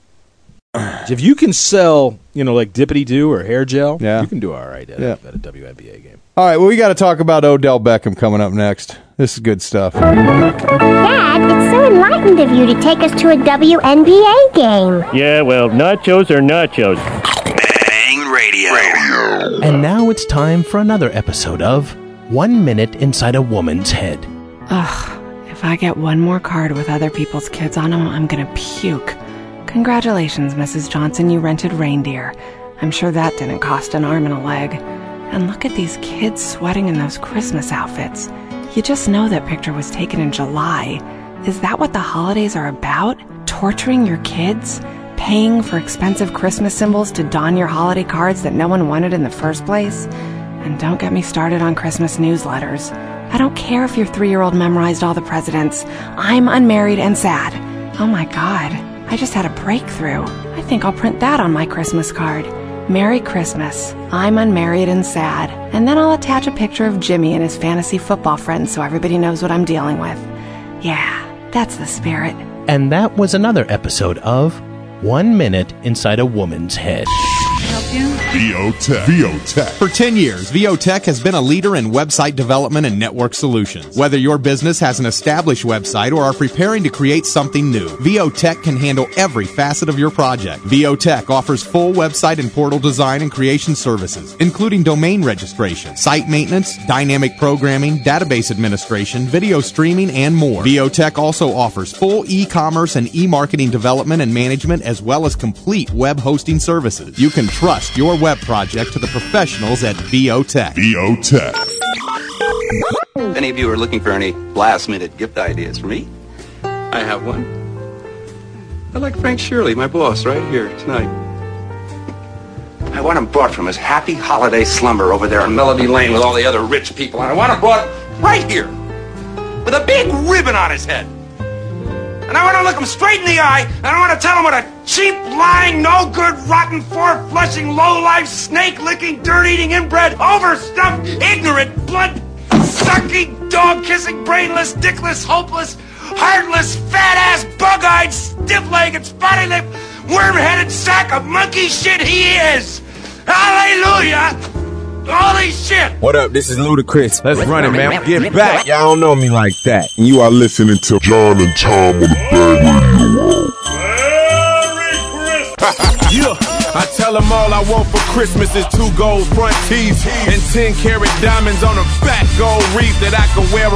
If you can sell, you know, like Dippity Doo or hair gel, yeah. you can do all right at, yeah. a, at a W N B A game. All right, well, we got to talk about Odell Beckham coming up next. This is good stuff. Dad, it's so enlightened of you to take us to a W N B A game. Yeah, well, nachos are nachos. Bang Radio. And now it's time for another episode of One Minute Inside a Woman's Head. Ugh, if I get one more card with other people's kids on them, I'm gonna puke. Congratulations, Missus Johnson, you rented reindeer. I'm sure that didn't cost an arm and a leg. And look at these kids sweating in those Christmas outfits. You just know that picture was taken in July. Is that what the holidays are about? Torturing your kids? Paying for expensive Christmas symbols to don your holiday cards that no one wanted in the first place? And don't get me started on Christmas newsletters. I don't care if your three-year-old memorized all the presidents. I'm unmarried and sad. Oh my God, I just had a breakthrough. I think I'll print that on my Christmas card. Merry Christmas. I'm unmarried and sad. And then I'll attach a picture of Jimmy and his fantasy football friends so everybody knows what I'm dealing with. Yeah, that's the spirit. And that was another episode of One Minute Inside a Woman's Head. VOTech. VOTech. For ten years, VOTech has been a leader in website development and network solutions. Whether your business has an established website or are preparing to create something new, VOTech can handle every facet of your project. VOTech offers full website and portal design and creation services, including domain registration, site maintenance, dynamic programming, database administration, video streaming, and more. VOTech also offers full e-commerce and e-marketing development and management, as well as complete web hosting services. You can trust your web project to the professionals at VOTech. VOTech. If any of you are looking for any last-minute gift ideas for me, I have one. I like Frank Shirley, my boss, right here tonight. I want him brought from his happy holiday slumber over there on Melody Lane with all the other rich people, and I want him brought right here with a big ribbon on his head. And I want to look him straight in the eye, and I want to tell him what a cheap, lying, no-good, rotten, four-flushing, low-life, snake-licking, dirt-eating, inbred, overstuffed, ignorant, blood-sucking, dog-kissing, brainless, dickless, hopeless, heartless, fat-ass, bug-eyed, stiff-legged, spotty-lipped, worm-headed sack of monkey shit he is! Hallelujah! Holy shit! What up? This is Ludacris. Let's run it, man. Get back. Y'all don't know me like that. And you are listening to John and Tom on the Bang Radio. Yeah, I tell them all I want for Christmas is two gold front teeth and ten karat diamonds on a fat gold wreath that I can wear around my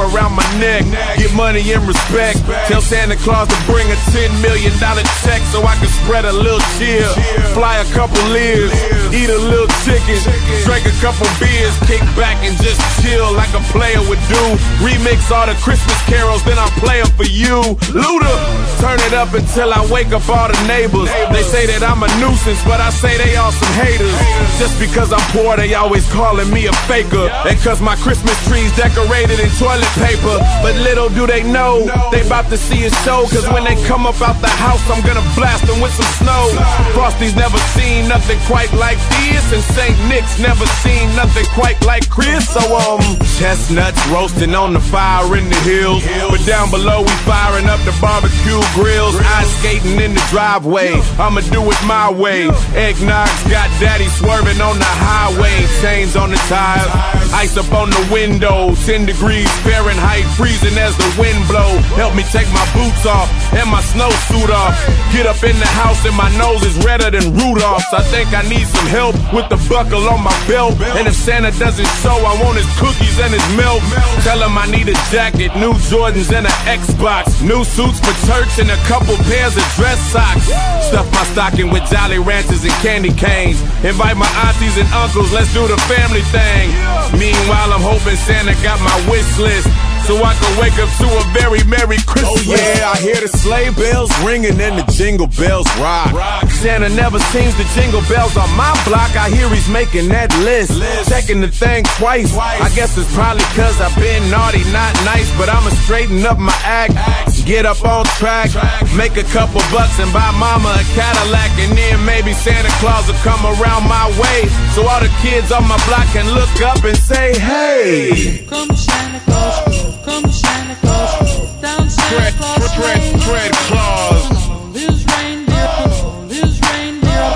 neck. Get money and respect. Tell Santa Claus to bring a ten million dollar check so I can spread a little cheer. Fly a couple years, eat a little chicken, drink a couple beers, kick back and just chill like a player would do. Remix all the Christmas carols, then I'll play them for you. Luda, turn it up until I wake up all the neighbors. They say that I'm a nuisance, but I say they all some haters. Just because I'm poor, they always calling me a faker. And cause my Christmas tree's decorated in toilet paper. But little do they know, they about to see a show. Cause when they come up out the house, I'm gonna blast them with some snow. Frosty's never seen nothing quite like this, and Saint Nick's never seen nothing quite like Chris. So um, chestnuts roasting on the fire in the hills, but down below we firing up the barbecue grills. Ice skating in the driveway, I'ma do it my way. Eggnog's got daddy swerving on the highway. Chains on the tires, ice up on the window. Ten degrees Fahrenheit, freezing as the wind blow. Help me take my boots off and my snowsuit off. Get up in the house and my nose is redder than Rudolph's. I think I need some help with the buckle on my belt. And if Santa doesn't show, I want his cookies and his milk. Tell him I need a jacket, new Jordans and an Xbox, new suits for church and a couple pairs of dress socks. Stuff my stocking with Jolly Ranchers and candy canes. Invite my aunties and uncles, let's do the family thing. Meanwhile, I'm hoping Santa got my wish list, so I can wake up to a very Merry Christmas. Oh yeah, I hear the sleigh bells ringing and the jingle bells rock. Santa never seems to jingle bells on my block. I hear he's making that list, checking the thing twice. I guess it's probably cause I've been naughty, not nice. But I'ma straighten up my act, get up on track, make a couple bucks and buy mama a Cadillac. And then maybe Santa Claus will come around my way, so all the kids on my block can look up and say, hey, come Santa Claus, come Santa Claus, down Santa Claus Tread, tread, tread, Claus. His reindeer, his reindeer,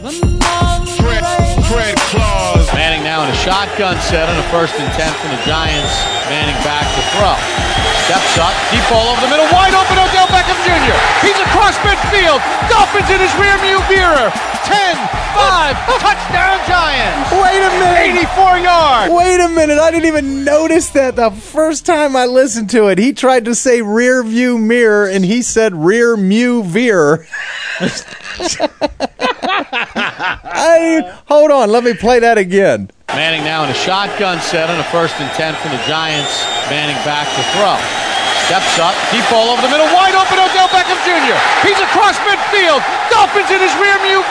tread, tread, Claus. Manning now in a shotgun set on a first and ten from the Giants. Manning back to throw. Steps up, deep ball over the middle, wide open, Odell Beckham Junior He's across midfield. Dolphins in his rearview mirror. ten five, touchdown Giants. Wait a minute. eighty-four yards. Wait a minute. I didn't even notice that the first time I listened to it. He tried to say rear view mirror, and he said rear mew veer. I, hold on. Let me play that again. Manning now in a shotgun set on a first and ten from the Giants. Manning back to throw. Steps up, deep ball over the middle, wide open, Odell Beckham Junior He's across midfield. Dolphins in his rearview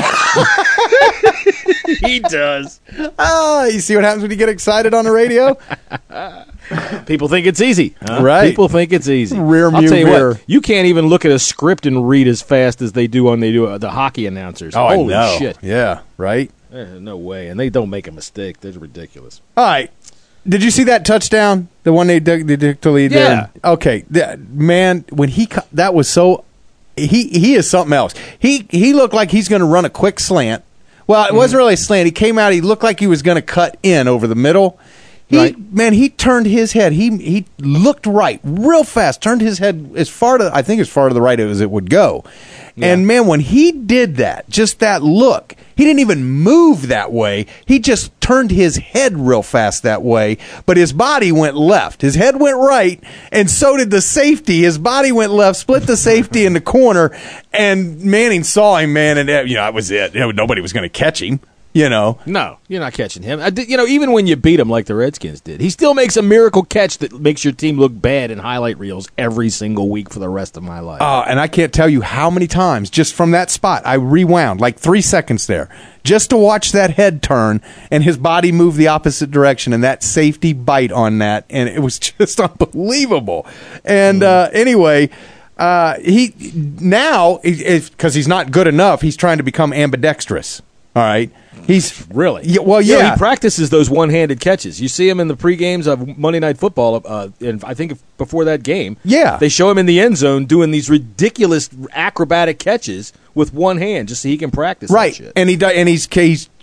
mirror. He does. Ah, you see what happens when you get excited on the radio? People think it's easy. Huh? Right. People think it's easy. Rear I'll view tell you mirror. what, you can't even look at a script and read as fast as they do when they do uh, the hockey announcers. Oh, Holy I know. shit. Yeah, right? Eh, no way. And they don't make a mistake. They're ridiculous. All right. Did you see that touchdown? The one they took they took to lead Yeah. there? Okay. That, man, when he co- that was so he he is something else. He he looked like he's going to run a quick slant. Well, it wasn't really a slant. He came out, he looked like he was going to cut in over the middle. He Right. man, he turned his head. He he looked right real fast. Turned his head as far to I think as far to the right as it would go. And man, when he did that, just that look, he didn't even move that way. He just turned his head real fast that way, but his body went left. His head went right, and so did the safety. His body went left, split the safety in the corner, and Manning saw him, man, and you know, that was it. You know, nobody was going to catch him. You know, no, you're not catching him. I did, you know, even when you beat him like the Redskins did, he still makes a miracle catch that makes your team look bad in highlight reels every single week for the rest of my life. Uh, and I can't tell you how many times just from that spot I rewound like three seconds there just to watch that head turn and his body move the opposite direction and that safety bite on that, and it was just unbelievable. And uh, anyway. Uh, he now because he's not good enough, he's trying to become ambidextrous. All right, he's really yeah, well, yeah. yeah. He practices those one-handed catches. You see him in the pre-games of Monday Night Football, uh, and I think before that game, yeah, they show him in the end zone doing these ridiculous acrobatic catches with one hand, just so he can practice. Right, that shit. and he and he's he's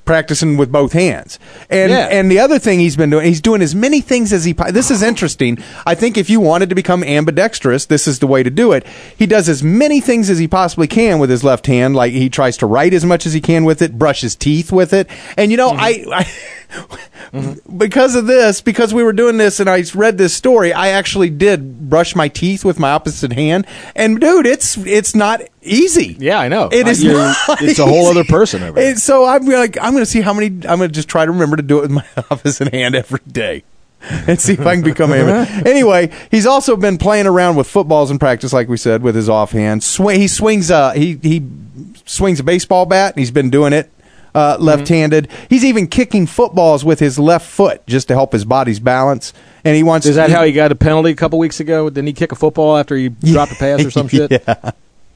practicing with both hands. And Yeah. and the other thing he's been doing, he's doing as many things as he. po- This is interesting. I think if you wanted to become ambidextrous, this is the way to do it. He does as many things as he possibly can with his left hand. Like he tries to write as much as he can with it, brush his teeth with it. And you know, I. I Mm-hmm. Because of this, because we were doing this and I read this story, I actually did brush my teeth with my opposite hand. And dude, it's it's not easy. Yeah, I know. It Uh, is you're- not it's a whole easy. other person over there. And so I'm like, I'm going to see how many. I'm going to just try to remember to do it with my opposite hand every day. And see if I can become ambidextrous. Anyway, he's also been playing around with footballs in practice, like we said, with his offhand. Swing, he swings. Uh, he he swings a baseball bat. And he's been doing it. Uh, left-handed. Mm-hmm. He's even kicking footballs with his left foot just to help his body's balance. And he wants. Is that to, how he got a penalty a couple weeks ago? Didn't he kick a football after he dropped a pass or some shit? Yeah.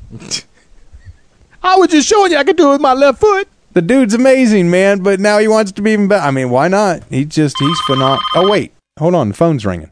I was just showing you I could do it with my left foot. The dude's amazing, man. But now he wants to be even better. I mean, why not? He just he's phenomenal. Oh wait, hold on. The phone's ringing.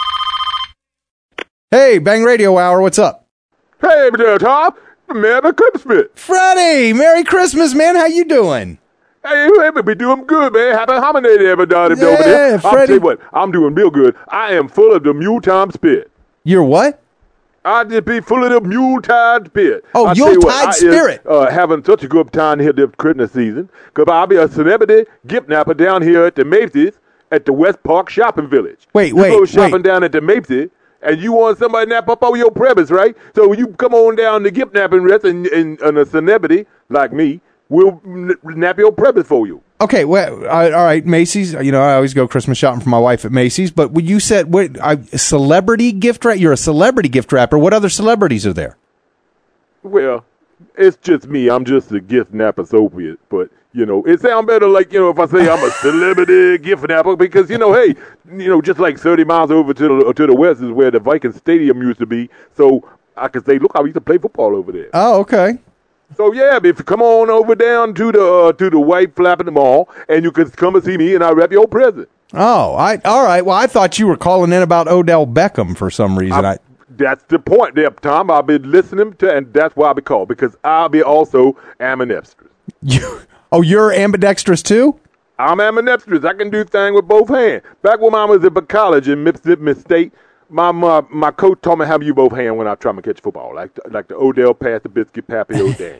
Hey, Bang Radio Hour. What's up? Hey, there, Tom. Merry Christmas. Freddie, Merry Christmas, man. How you doing? Hey, we be doing good, man. Happy holiday, everybody Yeah, over there. I'll tell Freddie. you what, I'm doing real good. I am full of the mule time spirit. You're what? I just be full of the mule tide spirit. Oh, I tell you what, Yuletide I is, spirit. Uh, having such a good time here this Christmas season, because I'll be a celebrity gift napper down here at the Macy's at the West Park Shopping Village. Wait, you wait, go shopping wait. down at the Macy's, and you want somebody to nap up on your premise, right? So you come on down to gift napping rest, and, and, and a celebrity like me will n- nap your premise for you. Okay, well, all right, Macy's. You know, I always go Christmas shopping for my wife at Macy's. But when you said what, I, celebrity gift wrap, you're a celebrity gift wrapper. What other celebrities are there? Well, it's just me. I'm just a gift napper soviet, but you know, it sounds better like, you know, if I say I'm a celebrity gift napper, because, you know, hey, you know, just like thirty miles over to the to the west is where the Viking Stadium used to be. So I could say, look, I used to play football over there. Oh, okay. So yeah, if you come on over down to the uh, to the White Flapping Mall, and you can come and see me, and I wrap your present. Oh, I all right. Well, I thought you were calling in about Odell Beckham for some reason. I, I, that's the point there, Tom. I've been listening to, and that's why I be called, because I'll be also ambidextrous. you, oh, you're ambidextrous too? I'm ambidextrous. I can do things with both hands. Back when I was at college in Mississippi State, my, my my coach taught me how to use both hands when I try to catch football, like like the Odell pass, the biscuit, Pappy O'Daniel.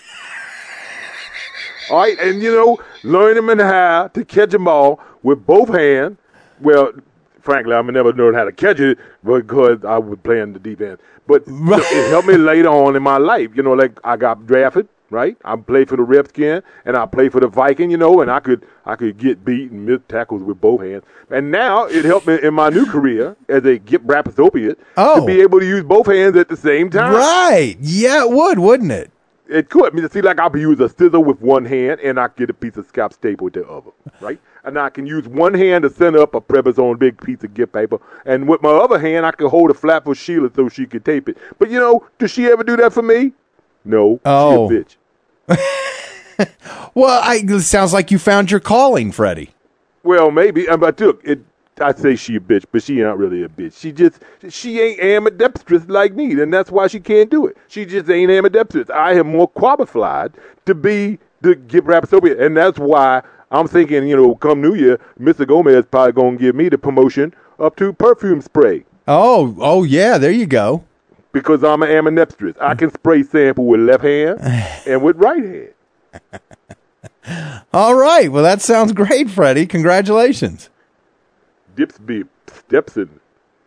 All right, and you know, learning them how to catch them all with both hands. Well, frankly, I never learned how to catch it because I was playing the defense. But it helped me later on in my life. You know, like I got drafted, right? I played for the Redskins, and I played for the Viking, you know, and I could I could get beat and miss tackles with both hands. And now it helped me in my new career as a gift rhapsodian Oh. to be able to use both hands at the same time. Right. Yeah, it would, wouldn't it? It could. I mean, see, like I could use a scissor with one hand, and I could get a piece of scalp staple with the other, right? And I can use one hand to send up a premise on a big piece of gift paper, and with my other hand, I can hold a flap for Sheila so she could tape it. But you know, does she ever do that for me? No. Oh. She a bitch. Well, I, it sounds like you found your calling, Freddie. Well, maybe. uh, But look, it. I say she a bitch, but she ain't really a bitch. She just, she ain't ambidextrous like me, and that's why she can't do it. She just ain't ambidextrous. I am more qualified to be the gift rhapsodian, and that's why I'm thinking, you know, come New Year, Mister Gomez is probably going to give me the promotion up to perfume spray. Oh, oh yeah, there you go. Because I'm an ambidextrous. I can spray sample with left hand and with right hand. All right. Well, that sounds great, Freddie. Congratulations. Dips be steps in.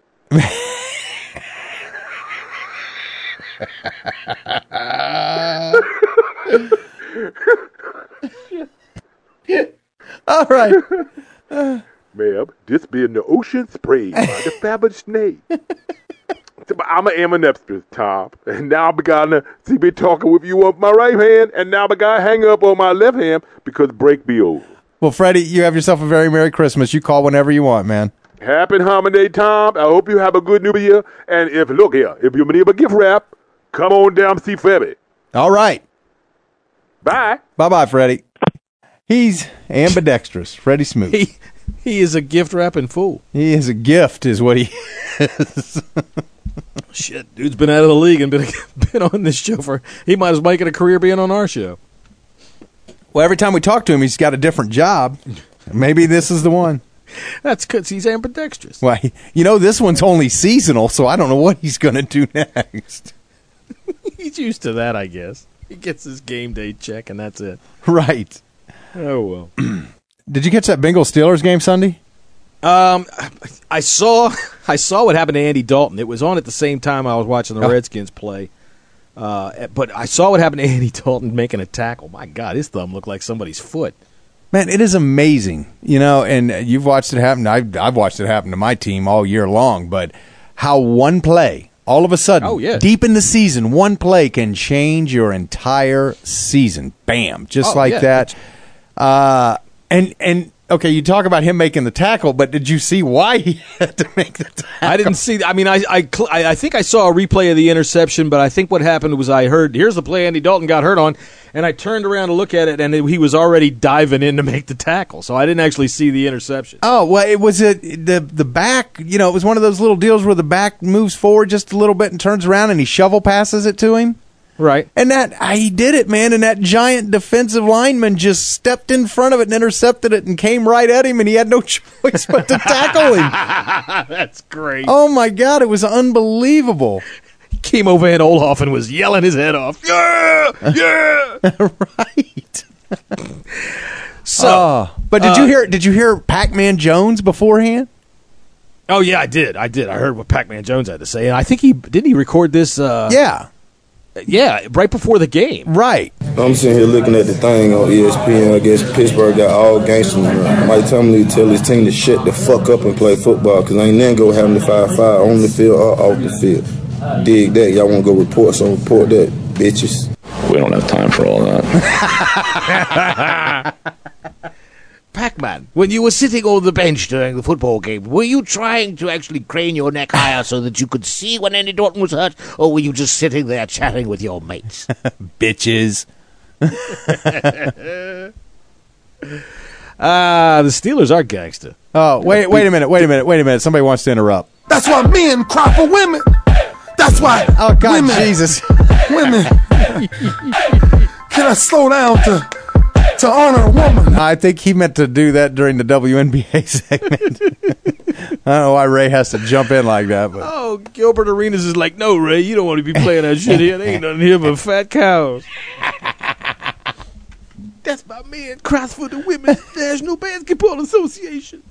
All right. Ma'am, this being the ocean spray by the Fabric Snake. I'm an ambidextrous, Tom. And now I begun to see me talking with you on my right hand, and now I got to hang up on my left hand because break be over. Well, Freddie, you have yourself a very Merry Christmas. You call whenever you want, man. Happy holiday, Tom. I hope you have a good New Year. And if, look here, if you need a gift wrap, come on down to see Freddie. All right. Bye. Bye-bye, Freddie. He's ambidextrous. Freddie Smoot. He, he is a gift wrapping fool. He is a gift is what he is. Shit, dude's been out of the league and been, been on this show for, he might as well make it a career being on our show. Well, every time we talk to him, he's got a different job. Maybe this is the one. That's because he's ambidextrous. Well, you know, this one's only seasonal, so I don't know what he's going to do next. He's used to that, I guess. He gets his game day check, and that's it. Right. Oh, well. Did you catch that Bengals Steelers game Sunday? Um, I saw I saw what happened to Andy Dalton. It was on at the same time I was watching the Oh. Redskins play. Uh, but I saw what happened to Andy Dalton making a tackle. My God, his thumb looked like somebody's foot. Man, it is amazing, you know, and you've watched it happen. I've, I've watched it happen to my team all year long, but how one play, all of a sudden, Oh, yeah. deep in the season, one play can change your entire season. Bam, just Oh, like yeah. that. Uh, and, and, okay, you talk about him making the tackle, but did you see why he had to make the tackle? I didn't see. I mean, I I, cl- I I think I saw a replay of the interception, but I think what happened was I heard, here's the play Andy Dalton got hurt on, and I turned around to look at it, and it, he was already diving in to make the tackle, so I didn't actually see the interception. Oh, well, it was a, the the back, you know, it was one of those little deals where the back moves forward just a little bit and turns around, and he shovel passes it to him. Right. And that ah, he did it, man, and that giant defensive lineman just stepped in front of it and intercepted it and came right at him, and he had no choice but to tackle him. That's great. Oh, my God, it was unbelievable. He came over and Olhoff and was yelling his head off. Yeah! Yeah! Right. So, Oh, but did uh, you hear did you hear Pac-Man Jones beforehand? Oh, yeah, I did. I did. I heard what Pac-Man Jones had to say, and I think he, didn't he record this? Uh, Yeah. Yeah, right before the game. Right. I'm sitting here looking at the thing on E S P N. I guess Pittsburgh got all gangsters. Mike Tomlin tell his team to shut the fuck up and play football because ain't nothing go having the five five on the field or off the field. Dig that. Y'all want to go report, so report that, bitches. We don't have time for all that. Pac-Man, when you were sitting on the bench during the football game, were you trying to actually crane your neck higher so that you could see when Andy Dalton was hurt, or were you just sitting there chatting with your mates? Bitches. Ah, the Steelers are gangster. Oh, wait, wait a minute, wait a minute, wait a minute. Somebody wants to interrupt. That's why men cry for women. That's why. Oh, God, women, Jesus. Women. Can I slow down to to honor a woman? I think he meant to do that during the W N B A segment. I don't know why Ray has to jump in like that, but Oh, Gilbert Arenas is like, no, Ray, you don't want to be playing that shit here. There ain't nothing here but fat cows. That's my man cries for the women. National Basketball Association.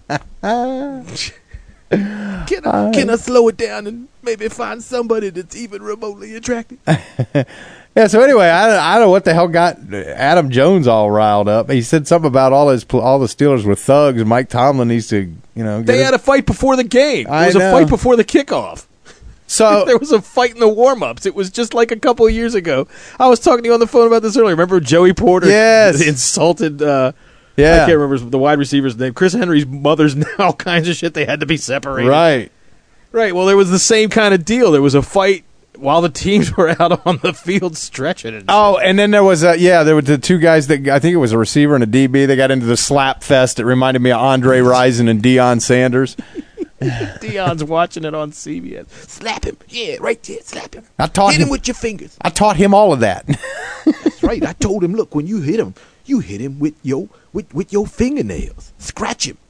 Can I, can I slow it down and maybe find somebody that's even remotely attractive? yeah. So anyway, I, I don't know what the hell got Adam Jones all riled up. He said something about all his all the Steelers were thugs, and Mike Tomlin needs to, you know, get They his- had a fight before the game. There I was know. a fight before the kickoff. So there was a fight in the warm-ups. It was just like a couple of years ago. I was talking to you on the phone about this earlier. Remember Joey Porter? Yes. Insulted. Uh, Yeah. I can't remember the wide receiver's name. Chris Henry's mother's name. All kinds of shit. They had to be separated. Right. Right. Well, there was the same kind of deal. There was a fight while the teams were out on the field stretching. And Oh, and then there was a yeah, there were the two guys that I think it was a receiver and a D B. They got into the slap fest. It reminded me of Andre Rison and Deion Sanders. Dion's watching it on C B S. Slap him. Yeah, right there. Slap him. I taught hit him him- with your fingers. I taught him all of that. That's right. I told him, look, when you hit him, you hit him with your with, with your fingernails. Scratch him.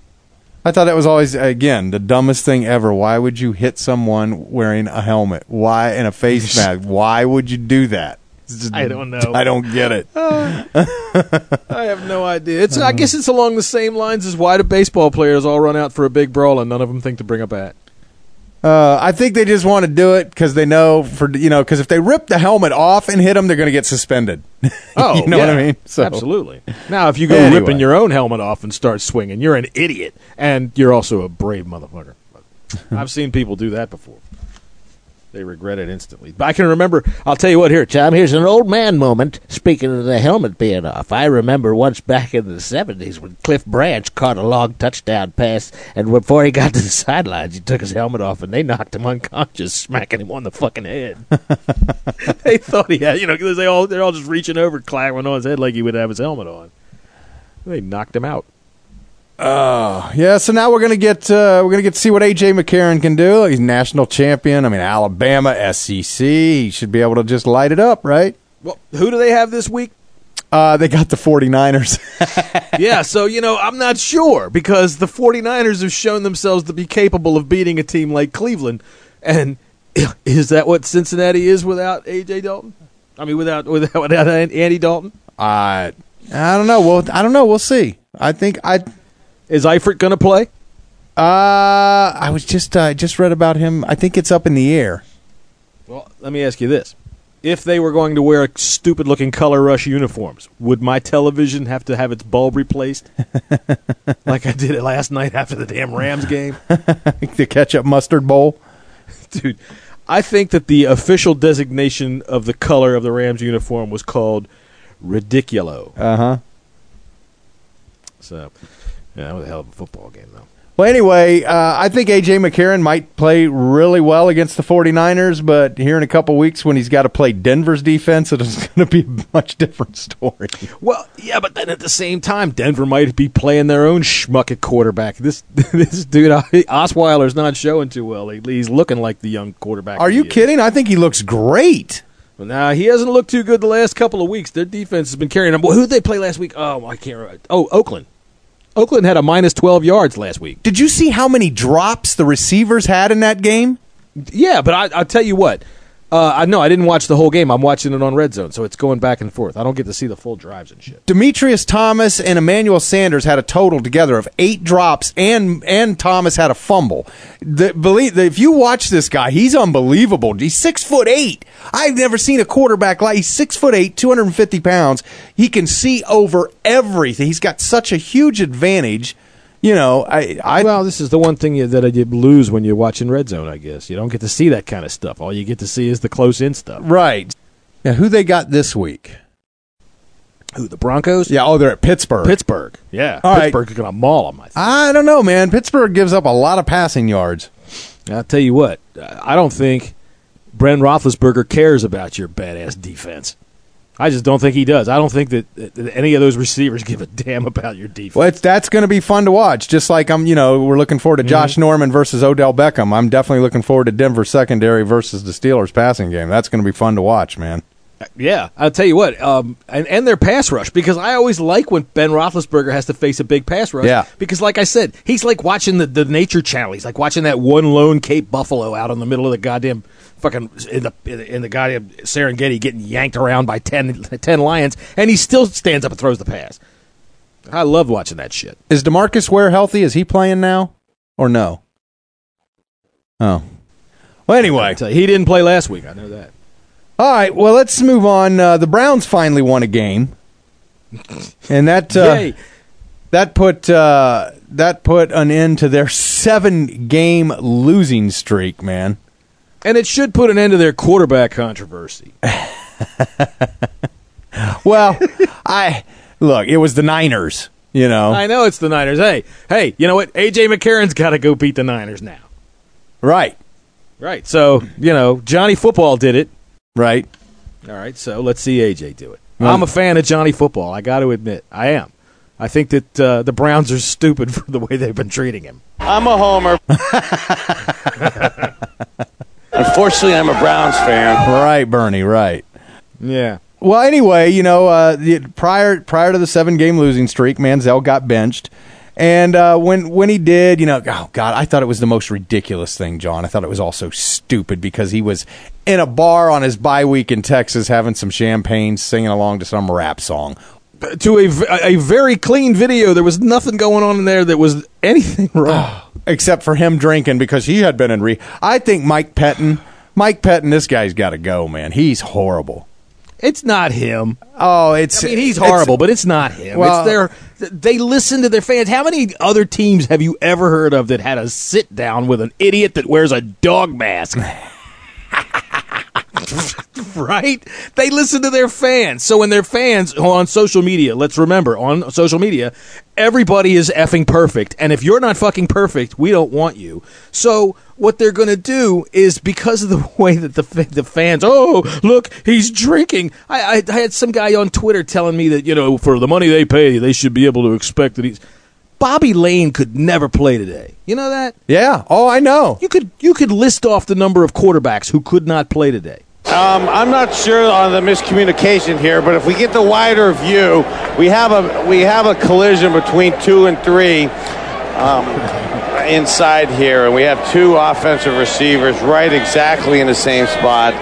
I thought that was always, again, the dumbest thing ever. Why would you hit someone wearing a helmet? Why, and a face mask? Why would you do that? It's just- I don't know. I don't get it. I have no idea. It's. I guess it's along the same lines as why do baseball players all run out for a big brawl and none of them think to bring a bat? Uh, I think they just want to do it because they know, for you know, because if they rip the helmet off and hit them, they're going to get suspended. Oh, you know yeah, what I mean? So, absolutely. Now, if you go Anyway. ripping your own helmet off and start swinging, you're an idiot, and you're also a brave motherfucker. I've seen people do that before. They regret it instantly. But I can remember, I'll tell you what here, Tom, here's an old man moment. Speaking of the helmet being off, I remember once back in the seventies when Cliff Branch caught a long touchdown pass, and before he got to the sidelines, he took his helmet off, and they knocked him unconscious, smacking him on the fucking head. They thought he had, you know, because they all, they're all just reaching over, clapping on his head like he would have his helmet on. They knocked him out. Oh, yeah. So now we're gonna get uh, we're gonna get to see what A J McCarron can do. He's national champion. I mean, Alabama, S E C. He should be able to just light it up, right? Well, who do they have this week? Uh, they got the 49ers. Yeah, so, you know, I'm not sure because the 49ers have shown themselves to be capable of beating a team like Cleveland. And is that what Cincinnati is without A J Dalton? I mean, without without, without Andy Dalton? Uh, I don't know. Well, I don't know. We'll see. I think I Is Eifert going to play? Uh, I was just uh, just read about him. I think it's up in the air. Well, let me ask you this. If they were going to wear stupid-looking Color Rush uniforms, would my television have to have its bulb replaced? Like I did it last night after the damn Rams game? The ketchup mustard bowl? Dude, I think that the official designation of the color of the Rams uniform was called Ridiculo. Uh-huh. So, yeah, that was a hell of a football game, though. Well, anyway, uh, I think A J. McCarron might play really well against the 49ers, but here in a couple weeks when he's got to play Denver's defense, it is going to be a much different story. Well, yeah, but then at the same time, Denver might be playing their own schmuck at quarterback. This this dude, Osweiler's not showing too well. He's looking like the young quarterback. Are you kidding? I think he looks great. Well, nah, he hasn't looked too good the last couple of weeks. Their defense has been carrying them. Well, who did they play last week? Oh, I can't remember. Oh, Oakland. Oakland had a minus twelve yards last week. Did you see how many drops the receivers had in that game? Yeah, but I, I'll tell you what. Uh, I know I didn't watch the whole game. I'm watching it on Red Zone, so it's going back and forth. I don't get to see the full drives and shit. Demetrius Thomas and Emmanuel Sanders had a total together of eight drops, and and Thomas had a fumble. The, believe if you watch this guy, he's unbelievable. He's six foot eight. I've never seen a quarterback like he's six foot eight, two hundred and fifty pounds. He can see over everything. He's got such a huge advantage. You know, I, I well, this is the one thing that I did lose when you're watching Red Zone. I guess you don't get to see that kind of stuff. All you get to see is the close-in stuff. Right. Yeah. Who they got this week? Who, the Broncos? Yeah. Oh, they're at Pittsburgh. Pittsburgh. Yeah. All Pittsburgh's right. going to maul them. I think. I don't know, man. Pittsburgh gives up a lot of passing yards. I'll tell you what. I don't think Bren Roethlisberger cares about your badass defense. I just don't think he does. I don't think that, that any of those receivers give a damn about your defense. Well, it's, that's going to be fun to watch. Just like I'm, you know, we're looking forward to Josh mm-hmm. Norman versus Odell Beckham. I'm definitely looking forward to Denver secondary versus the Steelers passing game. That's going to be fun to watch, man. Yeah, I'll tell you what, um, and, and their pass rush, because I always like when Ben Roethlisberger has to face a big pass rush. Yeah. Because, like I said, he's like watching the, the Nature Channel. He's like watching that one lone Cape buffalo out in the middle of the goddamn fucking in the in the goddamn Serengeti getting yanked around by ten, ten lions, and he still stands up and throws the pass. I love watching that shit. Is DeMarcus Ware healthy? Is he playing now, or no? Oh, well, anyway, you, he didn't play last week. I know that. All right, well, let's move on. Uh, the Browns finally won a game, and that uh, that put uh, that put an end to their seven-game losing streak, man. And it should put an end to their quarterback controversy. Well, I look, it was the Niners, you know. I know it's the Niners. Hey, hey, you know what? A J. McCarron's got to go beat the Niners now. Right. Right. So, you know, Johnny Football did it. Right. All right, so let's see A J do it. Well, I'm a fan of Johnny Football. I got to admit, I am. I think that uh, the Browns are stupid for the way they've been treating him. I'm a homer. Unfortunately, I'm a Browns fan. Right, Bernie, right. Yeah. Well, anyway, you know, uh, the, prior prior to the seven-game losing streak, Manziel got benched. And uh, when when he did, you know, oh, God, I thought it was the most ridiculous thing, John. I thought it was all so stupid because he was in a bar on his bye week in Texas having some champagne, singing along to some rap song. To a, a very clean video. There was nothing going on in there that was anything wrong. Except for him drinking because he had been in re... I think Mike Pettin, Mike Pettin, this guy's got to go, man. He's horrible. It's not him. Oh, it's... I mean, he's horrible, but it's not him. Well, it's their, they listen to their fans. How many other teams have you ever heard of that had a sit-down with an idiot that wears a dog mask? Right? They listen to their fans. So when their fans on social media, let's remember, on social media, everybody is effing perfect. And if you're not fucking perfect, we don't want you. So what they're going to do is, because of the way that the the fans, oh, look, he's drinking. I, I, I had some guy on Twitter telling me that, you know, for the money they pay, they should be able to expect that he's... Bobby Lane could never play today. You know that? Yeah. Oh, I know. You could you could list off the number of quarterbacks who could not play today. Um, I'm not sure on the miscommunication here, but if we get the wider view, we have a we have a collision between two and three um, inside here, and we have two offensive receivers right exactly in the same spot.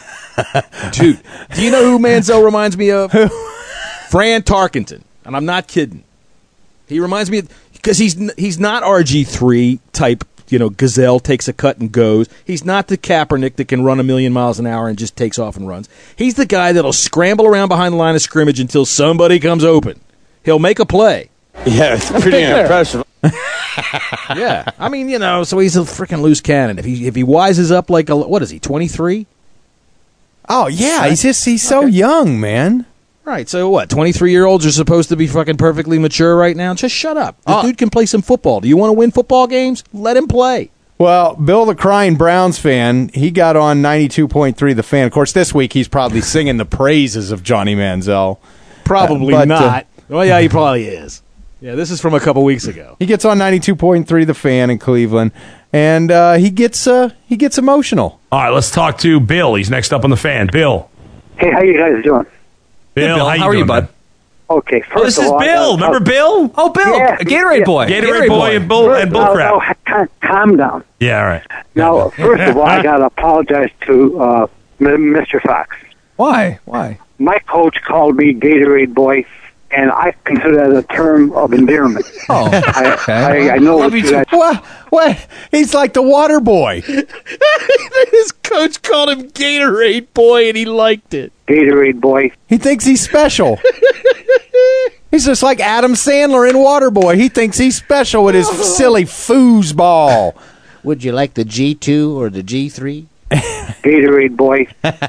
Dude, do you know who Manziel reminds me of? Fran Tarkenton, and I'm not kidding. He reminds me because he's he's not R G three type. You know, gazelle takes a cut and goes. He's not the Kaepernick that can run a million miles an hour and just takes off and runs. He's the guy that'll scramble around behind the line of scrimmage until somebody comes open. He'll make a play. Yeah, it's pretty impressive. Yeah, I mean, you know, so he's a freaking loose cannon. If he if he wises up like a what is he, twenty-three? Oh yeah, he's just he's so Okay. young, man. Right, so what, twenty-three-year-olds are supposed to be fucking perfectly mature right now? Just shut up. The Oh. dude can play some football. Do you want to win football games? Let him play. Well, Bill, the crying Browns fan, he got on ninety-two point three The Fan. Of course, this week he's probably singing the praises of Johnny Manziel. Probably Uh, but, uh, not. well, yeah, he probably is. Yeah, this is from a couple weeks ago. He gets on ninety-two point three The Fan in Cleveland, and uh, he gets uh, he gets emotional. All right, let's talk to Bill. He's next up on the Fan. Bill. Hey, how you guys doing? Bill, Bill, how, you how are you, doing, bud? man? Okay, first Oh, this of is all, I Bill. gotta Remember talk- Bill? Oh, Bill, Yeah, a Gatorade yeah. boy. Gatorade boy and bull- First, and bull no, crap. no, calm- calm down. Yeah, all right. Now, first of all, I got to apologize to uh, M- Mister Fox. Why? Why? My coach called me Gatorade boy, and I consider that a term of endearment. Oh, I, okay. I, I know Love what you you guys... What? What? He's like the water boy. His coach called him Gatorade boy, and he liked it. Gatorade boy. He thinks he's special. He's just like Adam Sandler in Waterboy. He thinks he's special with his silly foosball. Would you like the G two or the G three? Gatorade boy.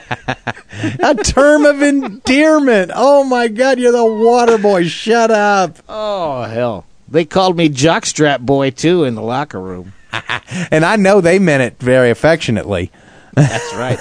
A term of endearment. Oh, my God, you're the water boy. Shut up. Oh, hell. They called me Jockstrap boy, too, in the locker room. And I know they meant it very affectionately. That's right.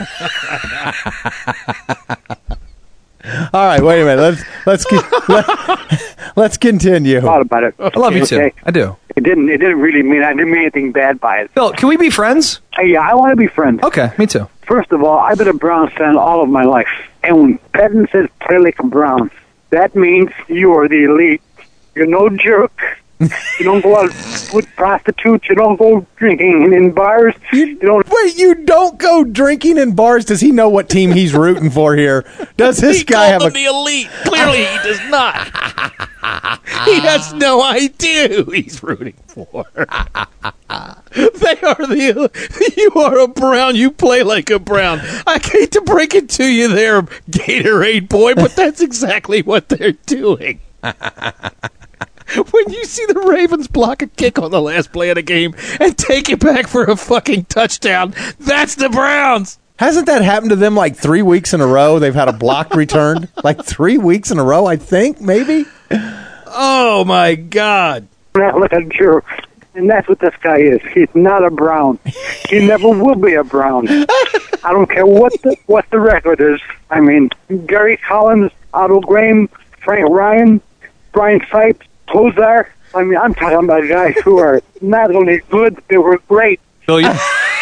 All right, wait a minute. Let's let's con- let, let's continue. Thought about it. I love you too. Okay. I do. It didn't. It didn't really mean. I didn't mean anything bad by it. Bill, can we be friends? Hey, yeah, I want to be friends. Okay, me too. First of all, I've been a Browns fan all of my life, and when Patton says "play like a Brown," that means you are the elite. You're no jerk. You don't go out with prostitutes. You don't go drinking in bars. You don't. Wait, you don't go drinking in bars? Does he know what team he's rooting for here? Does this he guy have called a... him the elite. Clearly, he does not. He has no idea who he's rooting for. They are the. You are a Brown. You play like a Brown. I hate to break it to you, there, Gatorade boy, but that's exactly what they're doing. When you see the Ravens block a kick on the last play of the game and take it back for a fucking touchdown, that's the Browns. Hasn't that happened to them like three weeks in a row? They've had a block returned? Like three weeks in a row, I think, maybe? Oh, my God. Not like a jerk. And that's what this guy is. He's not a Brown. He never will be a Brown. I don't care what the, what the record is. I mean, Gary Collins, Otto Graham, Frank Ryan, Brian Sipes, Kozar. I mean, I'm talking about guys who are not only good, they were great. Bill, you...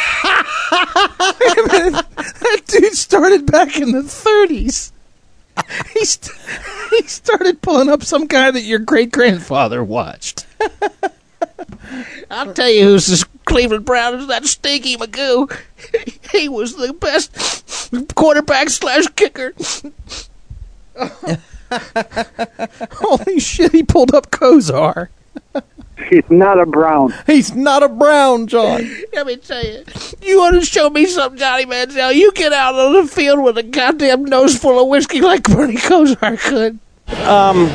That dude started back in the thirties. He, st- he started pulling up some guy that your great-grandfather watched. I'll tell you who's this Cleveland Brown is, that Stinky Magoo. He was the best quarterback slash kicker. Holy shit, he pulled up Kozar. He's not a Brown. He's not a Brown, John. Let me tell you, you want to show me something, Johnny Manziel? You get out on the field with a goddamn nose full of whiskey like Bernie Kosar could. Um.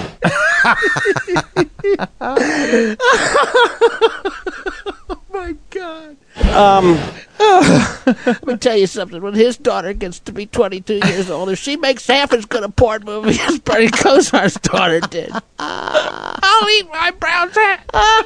Oh, my God. Um. Let me tell you something. When his daughter gets to be twenty-two years old, if she makes half as good a porn movie as Bernie Kosar's daughter did, I'll eat my Browns hat.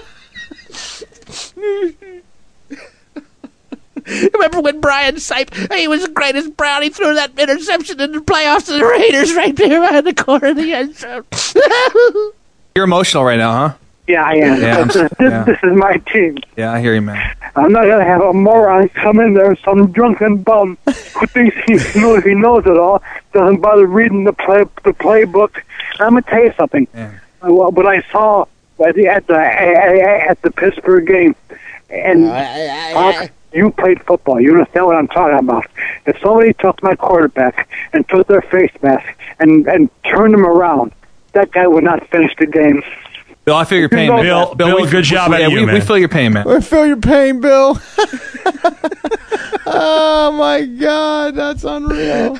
Remember when Brian Sipe, he was the greatest Brown, he threw that interception in the playoffs to the Raiders right there behind the corner of the end zone. You're emotional right now, huh? Yeah, I am. Yeah, I'm- this, yeah. this is my team. Yeah, I hear you, man. I'm not gonna have a moron come in there, some drunken bum who thinks he knows he knows it all, doesn't bother reading the play the playbook. I'm gonna tell you something. Yeah. Uh, well, What I saw at the at the at the Pittsburgh game, and Pop, you played football. You understand what I'm talking about. If somebody took my quarterback and took their face mask and and turned him around, that guy would not finish the game. Bill, I feel your pain, know man. that. Bill, we- good job we, out yeah, of you, we, man. we feel your pain, man. I feel your pain, Bill. Oh my God, that's unreal.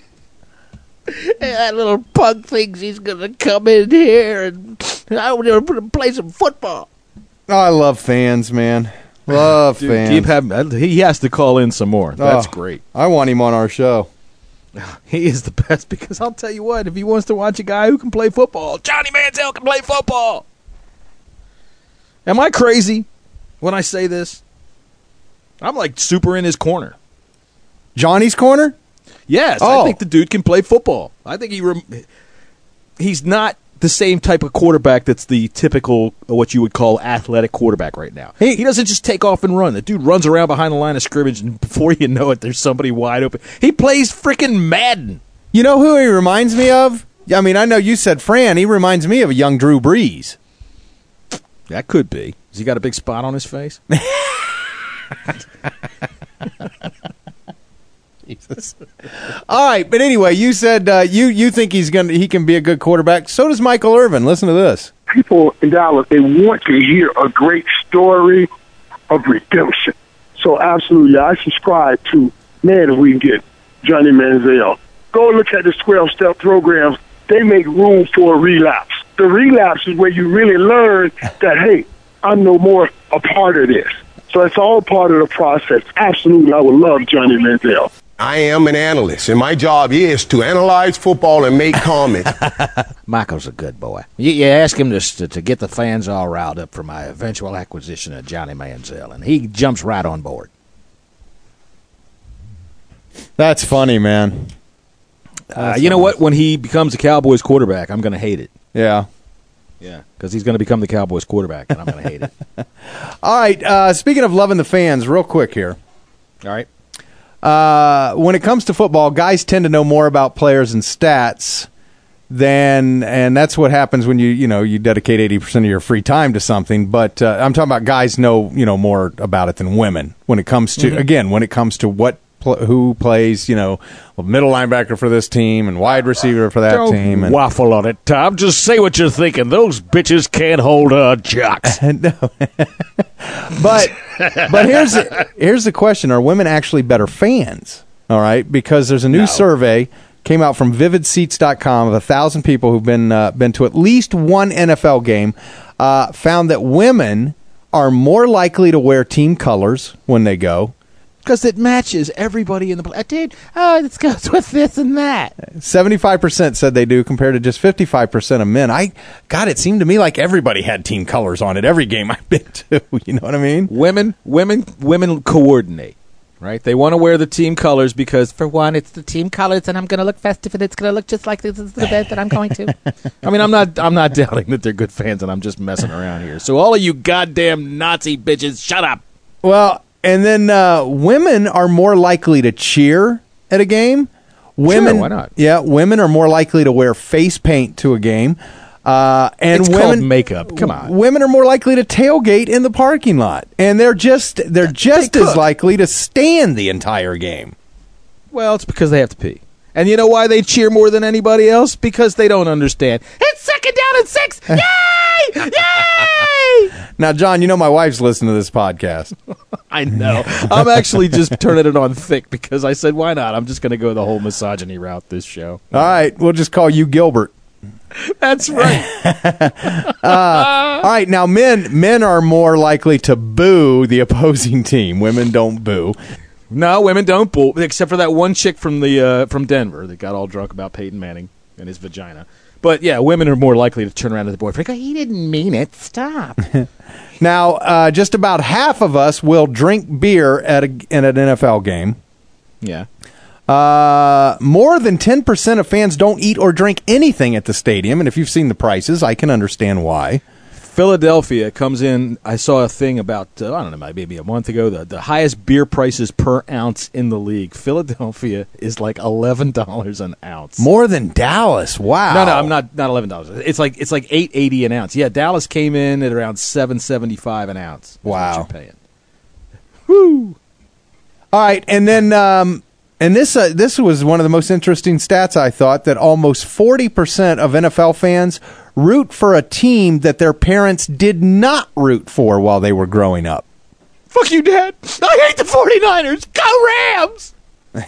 That little punk thinks he's gonna come in here and I'm gonna play some football. Oh, I love fans, man. Love Dude, fans. keep having, he has to call in some more. That's Oh, great. I want him on our show. He is the best because I'll tell you what, if he wants to watch a guy who can play football, Johnny Manziel can play football. Am I crazy when I say this? I'm like super in his corner. Johnny's corner? Yes, Oh. I think the dude can play football. I think he rem- he's not the same type of quarterback that's the typical what you would call athletic quarterback right now. He, he doesn't just take off and run. The dude runs around behind the line of scrimmage, and before you know it, there's somebody wide open. He plays freaking Madden. You know who he reminds me of? I mean, I know you said Fran. He reminds me of a young Drew Brees. That could be. Has he got a big spot on his face? Jesus. All right, but anyway, you said uh, you you think he's gonna he can be a good quarterback. So does Michael Irvin. Listen to this. People in Dallas, they want to hear a great story of redemption. So absolutely, I subscribe to, man, if we can get Johnny Manziel. Go look at the twelve-step programs. They make room for a relapse. The relapse is where you really learn that, hey, I'm no more a part of this. So it's all part of the process. Absolutely, I would love Johnny Manziel. I am an analyst, and my job is to analyze football and make comments. Michael's a good boy. You, you ask him to, to to get the fans all riled up for my eventual acquisition of Johnny Manziel, and he jumps right on board. That's funny, man. Uh, you know what? When he becomes a Cowboys quarterback, I'm going to hate it. Yeah. Yeah, because he's going to become the Cowboys quarterback, and I'm going to hate it. All right. Uh, speaking of loving the fans, real quick here. All right. Uh, when it comes to football, guys tend to know more about players and stats than, and that's what happens when you you know you dedicate eighty percent of your free time to something. But uh, I'm talking about guys know you know more about it than women when it comes to Mhm. again when it comes to what pl- who plays you know middle linebacker for this team and wide receiver for that Don't team. And, waffle on it, Tom. Just say what you're thinking. Those bitches can't hold uh, jocks. no. But but here's the, here's the question: are women actually better fans? All right, because there's a new No. survey came out from vivid seats dot com of a thousand people who've been uh, been to at least one N F L game. Uh, found that women are more likely to wear team colors when they go. Because it matches everybody in the play. Dude, oh, this goes with this and that. seventy-five percent said they do, compared to just fifty-five percent of men. I God, it seemed to me like everybody had team colors on it every game I've been to. You know what I mean? Women, women, women coordinate, right? They want to wear the team colors because, For one, it's the team colors, and I'm going to look festive, and it's going to look just like this is the event that I'm going to. I mean, I'm not, I'm not doubting that they're good fans, and I'm just messing around here. So all of you goddamn Nazi bitches, shut up. Well, and then uh, women are more likely to cheer at a game. Women, Sure, why not? Yeah, women are more likely to wear face paint to a game. Uh, and It's women called makeup. Come on. Women are more likely to tailgate in the parking lot, and they're just they're just as could. likely to stand the entire game. Well, it's because they have to pee. And you know why they cheer more than anybody else? Because they don't understand. It's second down and six. Yay! Yay! Now, John, you know my wife's listening to this podcast. I know. I'm actually just turning it on thick because I said, why not? I'm just going to go the whole misogyny route this show. All right, we'll just call you Gilbert. That's right. Uh, all right, now men men are more likely to boo the opposing team. Women don't boo. No, women don't boo, except for that one chick from the uh, from Denver that got all drunk about Peyton Manning and his vagina. But yeah, women are more likely to turn around to the boyfriend. Go, he didn't mean it. Stop. Now, uh, just about half of us will drink beer at a, in an N F L game. Yeah. Uh, more than ten percent of fans don't eat or drink anything at the stadium, and if you've seen the prices, I can understand why. Philadelphia comes in. I saw a thing about uh, I don't know, maybe a month ago. The the highest beer prices per ounce in the league. Philadelphia is like eleven dollars an ounce. More than Dallas. Wow. No, no, I'm not not eleven dollars. It's like it's like eight eighty an ounce. Yeah, Dallas came in at around seven seventy five an ounce. Wow. What you're paying. Woo. All right, and then um, and this uh, this was one of the most interesting stats I thought, that almost forty percent of N F L fans root for a team that their parents did not root for while they were growing up. Fuck you, Dad. I hate the forty-niners. Go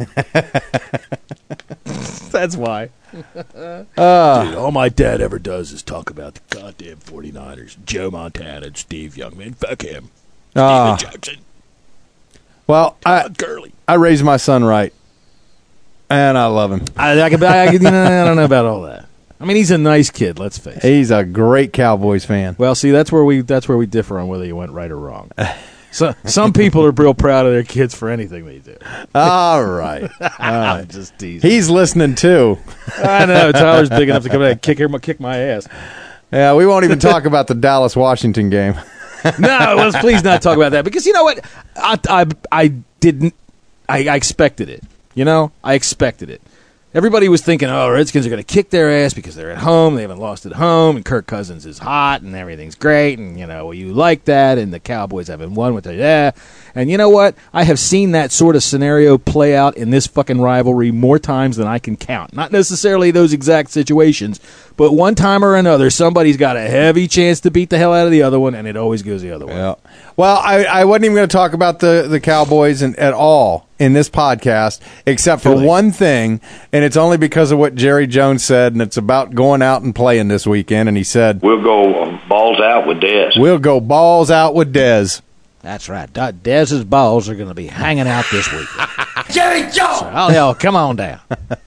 Rams. That's why. Uh, Dude, all my dad ever does is talk about the goddamn forty-niners. Joe Montana and Steve Young. Man, fuck him. Uh, Steven Jackson. Well, I, Gurley. I raised my son right, and I love him. I, I, could, I, could, you know, I don't know about all that. I mean, he's a nice kid. Let's face it. He's a great Cowboys fan. Well, see, that's where we that's where we differ on whether you went right or wrong. So some people are real proud of their kids for anything they do. All right, all right. I'm just teasing. He's listening too. I know Tyler's big enough to come in and kick her, kick my ass. Yeah, we won't even talk about the Dallas Washington game. No, let's please not talk about that, because you know what? I I, I didn't. I, I expected it. You know, I expected it. Everybody was thinking, oh, Redskins are going to kick their ass because they're at home. They haven't lost at home, and Kirk Cousins is hot, and everything's great, and, you know, well, you like that, and the Cowboys haven't won with the, yeah. And you know what? I have seen that sort of scenario play out in this fucking rivalry more times than I can count. Not necessarily those exact situations, but one time or another, somebody's got a heavy chance to beat the hell out of the other one, and it always goes the other way. Yeah. Well, I, I wasn't even going to talk about the, the Cowboys in, at all in this podcast, except for Really? one thing, and it's only because of what Jerry Jones said, and it's about going out and playing this weekend, and he said, We'll go um, balls out with Dez. we'll go balls out with Dez. That's right. De- Dez's balls are going to be hanging out this weekend. Jerry Jones! So, oh, y'all, come on down.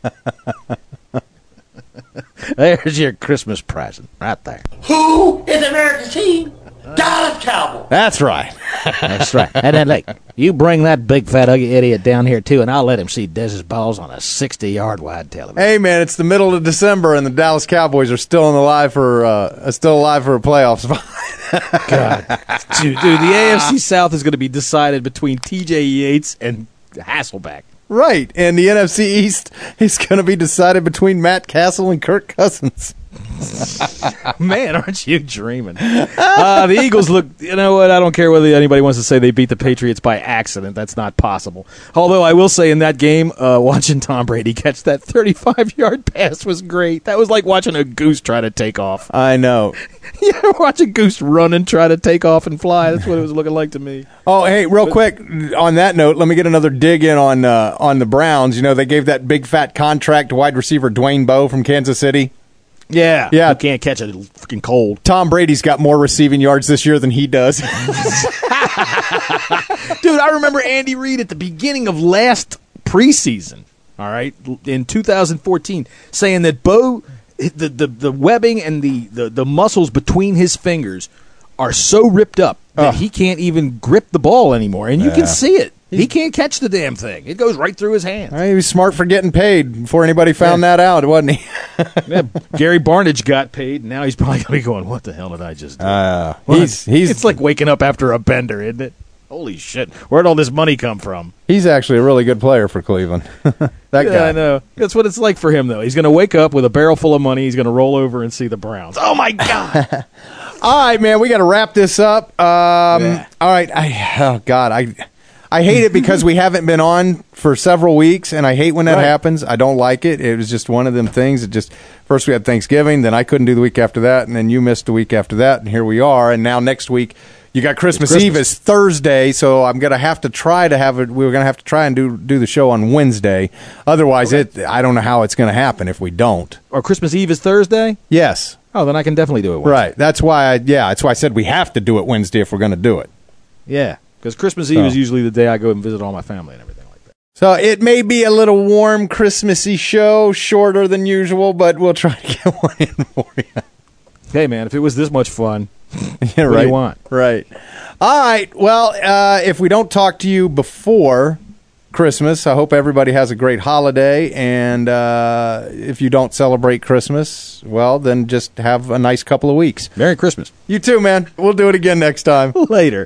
There's your Christmas present right there. Who is America's team? Dallas Cowboys. That's right. That's right. And then, like, you bring that big fat ugly idiot down here, too, and I'll let him see Dez's balls on a sixty-yard wide television. Hey, man, it's the middle of December, and the Dallas Cowboys are still in the live for uh, still alive for a playoff spot. God, dude, dude, the A F C South is going to be decided between T J Yates and Hasselbeck. Right, and the N F C East is going to be decided between Matt Castle and Kirk Cousins. Man, aren't you dreaming? Uh, the Eagles look, you know what, I don't care whether anybody wants to say they beat the Patriots by accident. That's not possible. Although I will say in that game, uh, watching Tom Brady catch that thirty-five-yard pass was great. That was like watching a goose try to take off. I know. You ever watch a goose run and try to take off and fly? That's what it was looking like to me. Oh, hey, real quick, on that note, let me get another dig in on uh, on the Browns. You know, they gave that big fat contract to wide receiver Dwayne Bowe from Kansas City. Yeah. Yeah. You can't catch it freaking cold. Tom Brady's got more receiving yards this year than he does. Dude, I remember Andy Reid at the beginning of last preseason, all right, in two thousand fourteen, saying that Bo, the, the, the webbing and the, the, the muscles between his fingers are so ripped up that Oh. he can't even grip the ball anymore. And you Yeah. can see it. He can't catch the damn thing. It goes right through his hands. He was smart for getting paid before anybody found Yeah. that out, wasn't he? Yeah, Gary Barnage got paid, and now he's probably going to be going, what the hell did I just do? Uh, What? he's he's It's like waking up after a bender, isn't it? Holy shit. Where'd all this money come from? he's actually a really good player for Cleveland. that Yeah, guy. I know. That's what it's like for him, though. He's going to wake up with a barrel full of money. He's going to roll over and see the Browns. Oh, my God. All right, man, we got to wrap this up. Um, Yeah. All right, I oh God, I I hate it because we haven't been on for several weeks, and I hate when that Right. happens. I don't like it. It was just one of them things. It just first we had Thanksgiving, then I couldn't do the week after that, and then you missed the week after that, and here we are. And now next week you got Christmas, Christmas. Eve is Thursday, so I'm gonna have to try to have it. We're gonna have to try and do do the show on Wednesday. Otherwise, Okay. it I don't know how it's gonna happen if we don't. Or Christmas Eve is Thursday? Yes. Oh, then I can definitely do it Wednesday. Right. That's why. I, yeah. That's why I said we have to do it Wednesday if we're going to do it. Yeah, because Christmas Eve So. is usually the day I go and visit all my family and everything like that. So it may be a little warm, Christmassy show, shorter than usual, but we'll try to get one in for you. Hey, man, if it was this much fun, Yeah, what do right. you want? Right. All right. Well, uh, if we don't talk to you before Christmas. I hope everybody has a great holiday. And uh, if you don't celebrate Christmas, well, then just have a nice couple of weeks. Merry Christmas. You too, man. We'll do it again next time. Later.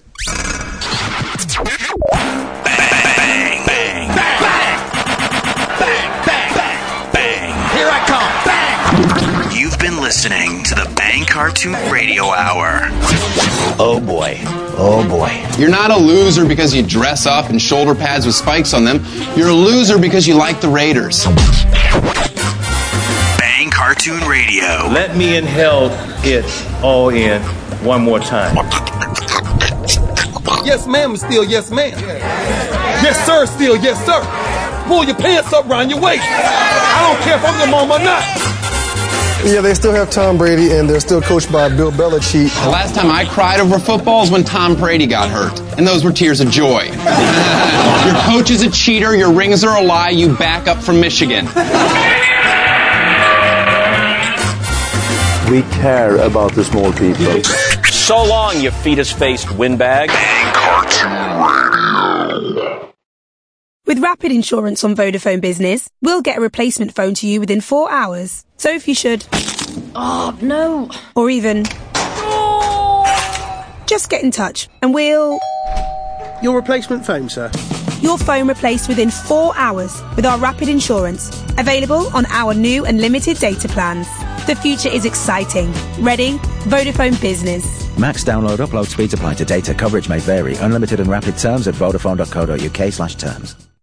Here I come. Bang. You've been listening to the Bang Cartoon Radio Hour. Oh boy. Oh boy. You're not a loser because you dress up in shoulder pads with spikes on them. You're a loser because you like the Raiders. Bang Cartoon Radio. Let me inhale it all in one more time. Yes, ma'am, still yes, ma'am. Yes, sir, still yes, sir. Pull your pants up around your waist. I don't care if I'm your mom or not. Yeah, they still have Tom Brady, and they're still coached by Bill Belichick. The last time I cried over football is when Tom Brady got hurt, and those were tears of joy. Your coach is a cheater, your rings are a lie, you back up from Michigan. We care about the small people. So long, you fetus-faced windbag. Bang Cartoon Radio. With Rapid Insurance on Vodafone Business, we'll get a replacement phone to you within four hours. So if you should... Oh, no. Or even... Just get in touch and we'll... Your replacement phone, sir. Your phone replaced within four hours with our Rapid Insurance. Available on our new and limited data plans. The future is exciting. Ready? Vodafone Business. Max download upload speeds apply to data. Coverage may vary. Unlimited and rapid terms at vodafone dot co dot uk slash terms.